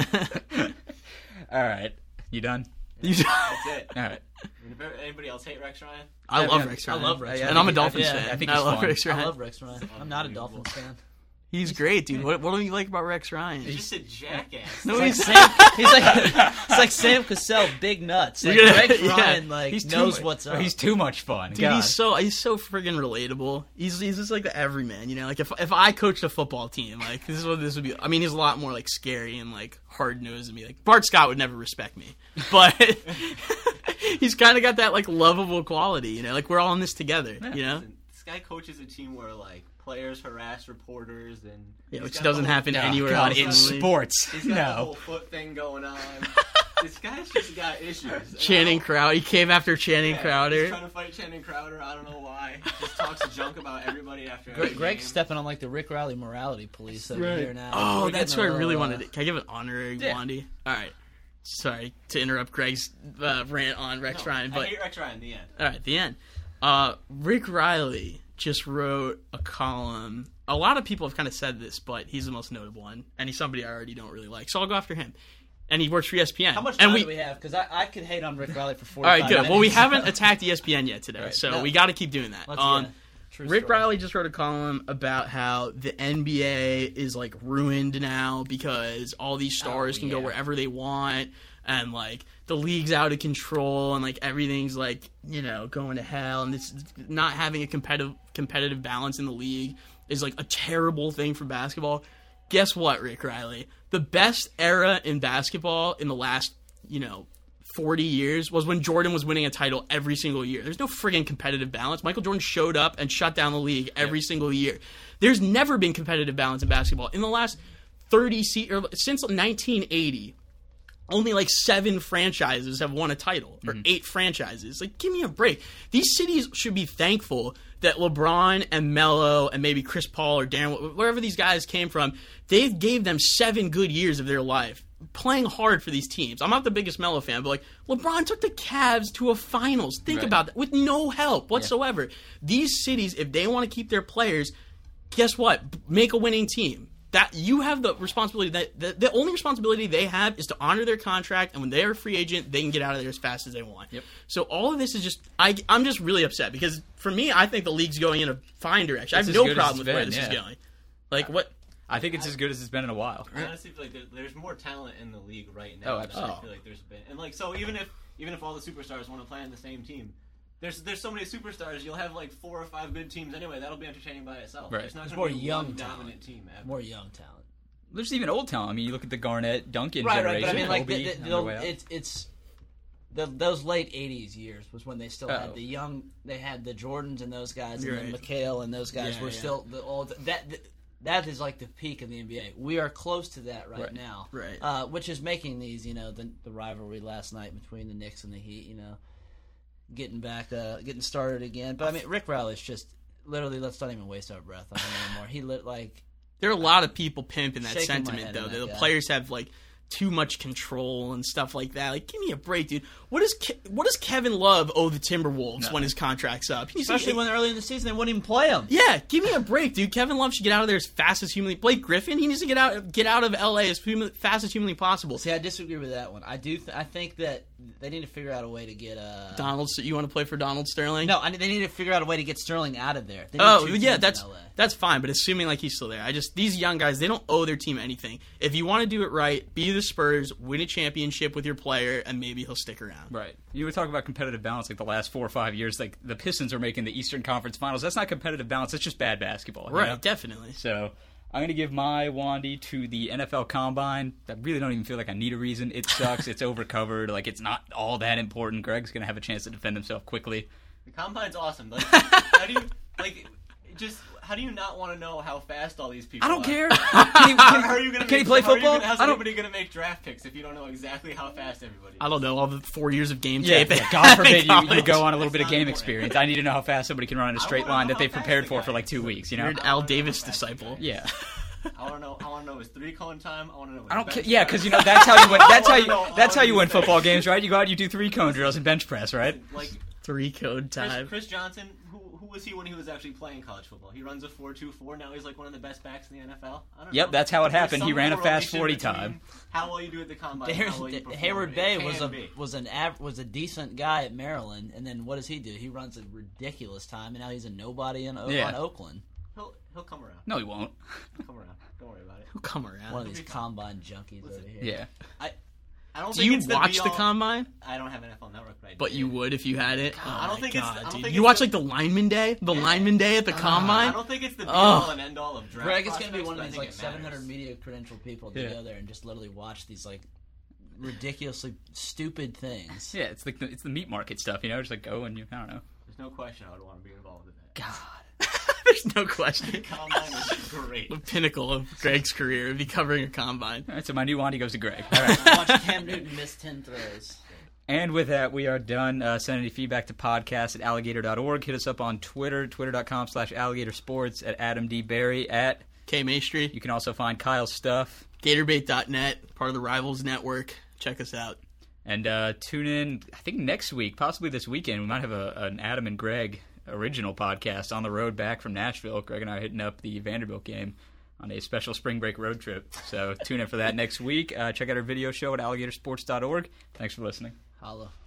All right. You done? You- That's it. All right. I mean, if anybody else hate Rex Ryan? I Yeah, love yeah. Rex I Ryan. love Rex Yeah, And I'm a I think- Dolphins yeah, fan. I think I he's love fun. Rex I Ryan. love Rex Ryan. I'm not a Dolphins fan. He's great, dude. What, what do you like about Rex Ryan? He's just a jackass. No, It's like he's Sam, he's like it's like Sam Cassell, big nuts. Like You're gonna- Rex yeah. Ryan, like He's too knows much- what's up. He's too much fun. Dude, God. he's so he's so friggin' relatable. He's he's just like the everyman, you know. Like if if I coached a football team, like this is what this would be. I mean, he's a lot more like scary and like hard nosed than me. Like Bart Scott would never respect me, but he's kind of got that like lovable quality, you know. Like we're all in this together, you know. Listen, this guy coaches a team where like players harass reporters and Yeah, he's which got doesn't the whole- happen Oh, anywhere God, else in in the league. sports. He's got the whole No. foot thing going on. This guy's just got issues. And Channing I don't- Crowder, he came after Channing yeah, Crowder. He's trying to fight Channing Crowder. I don't know why. Just talks junk about everybody after every Greg, Greg's game. stepping on like the Rick Riley morality police over Right. here now. Oh, We're that's getting what a I really little, wanted. uh, To, can I give an honorary Yeah. Wandy? All right. Sorry to interrupt Greg's uh, rant on Rex No, Ryan, I but hate Rex Ryan. The end. all right, the end. Uh, Rick Riley just wrote a column. A lot of people have kind of said this, but he's the most notable one, and he's somebody I already don't really like. So I'll go after him. And he works for E S P N. How much and time we, do we have? Because I, I could hate on Rick Riley for All forty-five right, good. minutes. Well, we haven't attacked E S P N yet today, Right. so No. we got to keep doing that. Let's Um, go. True Rick story. Riley just wrote a column about how the N B A is like ruined now because all these stars Oh, can go yeah. wherever they want, and like the league's out of control, and like everything's like you know going to hell, and this not having a competitive competitive balance in the league is like a terrible thing for basketball. Guess what, Rick Riley? The best era in basketball in the last you know forty years was when Jordan was winning a title every single year. There's no friggin' competitive balance. Michael Jordan showed up and shut down the league every single year. There's never been competitive balance in basketball. In the last thirty se- or since nineteen eighty, only like seven franchises have won a title, or eight franchises. Like, give me a break. These cities should be thankful that LeBron and Melo and maybe Chris Paul or Darren, wherever these guys came from, they gave them seven good years of their life playing hard for these teams. I'm not the biggest Melo fan, but like LeBron took the Cavs to a finals. Think Right. about that with no help whatsoever. These cities, if they want to keep their players, guess what? Make a winning team. That you have the responsibility. That the, the only responsibility they have is to honor their contract, and when they are a free agent, they can get out of there as fast as they want. Yep. So all of this is just, I, I'm just really upset because for me, I think the league's going in a fine direction. It's I as have no good as problem it's with where been, this is yeah. going. Like what? I think it's as good as it's been in a while. I honestly feel like there, there's more talent in the league right now Oh, than I absolutely. feel like there's been. And like, so even if even if all the superstars want to play on the same team, there's there's so many superstars. You'll have like four or five good teams anyway. That'll be entertaining by itself. Right. It's not There's going to more be young one talent. dominant team. Ever. More young talent. There's even old talent. I mean, you look at the Garnett, Duncan Right, right. generation. But I mean, like, Kobe, the, the, on their way the, out. it's it's the, those late eighties years was when they still Oh. had the young. They had the Jordans and those guys, You're and then right. McHale and those guys Yeah, were yeah. still the old. That that is like the peak of the N B A. We are close to that right, Right. now, Right. Uh, which is making these, you know, the the rivalry last night between the Knicks and the Heat, you know. getting back, uh, getting started again. But I mean, Rick Rowley's just literally. Let's not even waste our breath on him anymore. He lit like there are a lot of people pimping that Shaking my sentiment head though. at That that the guy. players have like too much control and stuff like that. Like, give me a break, dude. What does Ke- what does Kevin Love owe the Timberwolves No. when his contract's up? He's especially when early in the season they wouldn't even play him. Yeah, give me a break, dude. Kevin Love should get out of there as fast as humanly. Blake Griffin, he needs to get out get out of L A as human, fast as humanly possible. See, I disagree with that one. I do. Th- I think that they need to figure out a way to get uh. Donald, you want to play for Donald Sterling? No, I, they need to figure out a way to get Sterling out of there. They need Oh two yeah, teams in that's L A. that's fine. But assuming like he's still there, I just these young guys, they don't owe their team anything. If you want to do it right, be the Spurs, win a championship with your player, and maybe he'll stick around. Right. You were talking about competitive balance like the last four or five years. Like the Pistons are making the Eastern Conference Finals. That's not competitive balance. That's just bad basketball. you Right, know? definitely. So I'm going to give my Wandy to the N F L Combine. I really don't even feel like I need a reason. It sucks. It's overcovered. Like it's not all that important. Greg's going to have a chance to defend himself quickly. The combine's awesome. Like, how do you like? Just how do you not want to know how fast all these people? I don't are? care. How, Can he, how are you gonna can make, he play how are you football? gonna- how's I don't. anybody gonna make draft picks if you don't know exactly how fast everybody? Is? I don't know all the four years of game Yeah, tape. they yeah, God have in forbid you, you college. go on a little bit of That's game not important. experience. I need to know how fast somebody can run in a I straight wanna line know that they how fast prepared the for guy for like is. two weeks. You know? You're an I Al wanna know Davis how fast the guy disciple. is. Yeah. I want to know. I want to know his three cone time. I want to know. His I don't bench care. Yeah, press. because you know that's how you win. That's how you. No, That's how you all win these football things. games, right? You go out, you do three cone drills and bench press, right? Like Three code Chris, time. Chris Johnson, who who was he when he was actually playing college football? He runs a four two four. Now he's like one of the best backs in the N F L. I don't Yep, know. that's how it There's happened. He some ran a fast correlation forty between time. How well you do at the combine. and Hayward, how well you perform. Hayward It Bay can was a be. was an av- was a decent guy at Maryland, and then what does he do? He runs a ridiculous time, and now he's a nobody in o- Yeah. on Oakland. He'll he'll come around. No, he won't. He'll come around. Don't worry about it. Come around. One of these combine junkies over here. Yeah. I don't Do think you it's watch the, the be-all- combine? I don't have N F L Network, but I But do. you would if you had it. Oh I don't my think it's- God, I don't dude. think You it's watch the- like the lineman day, the lineman day at the combine. I don't think it's the be Oh. all and end all of draft. Greg is going to be prospects, one of but I these think like it seven hundred matters. media credentialed people Yeah. together and just literally watch these like ridiculously stupid things. Yeah, it's like the, it's the meat market stuff, you know. Just like go and you, I don't know. There's no question I would want to be involved in that. God. There's no question. Combine is great. The pinnacle of Greg's career would be covering a combine. All right, so my new Wandy goes to Greg. All right. Watch Cam Newton miss ten throws. And with that, we are done. Uh, send any feedback to podcast at alligator dot org. Hit us up on Twitter, twitter.com slash alligator sports, at Adam D. Barry, at. K Maestri, You can also find Kyle's stuff. Gatorbait dot net, part of the Rivals Network. Check us out. And uh, tune in, I think next week, possibly this weekend, we might have a, an Adam and Greg original podcast on the road back from Nashville. Greg and I are hitting up the Vanderbilt game on a special spring break road trip. So tune in for that next week. Uh, check out our video show at alligator sports dot org. Thanks for listening. Holla.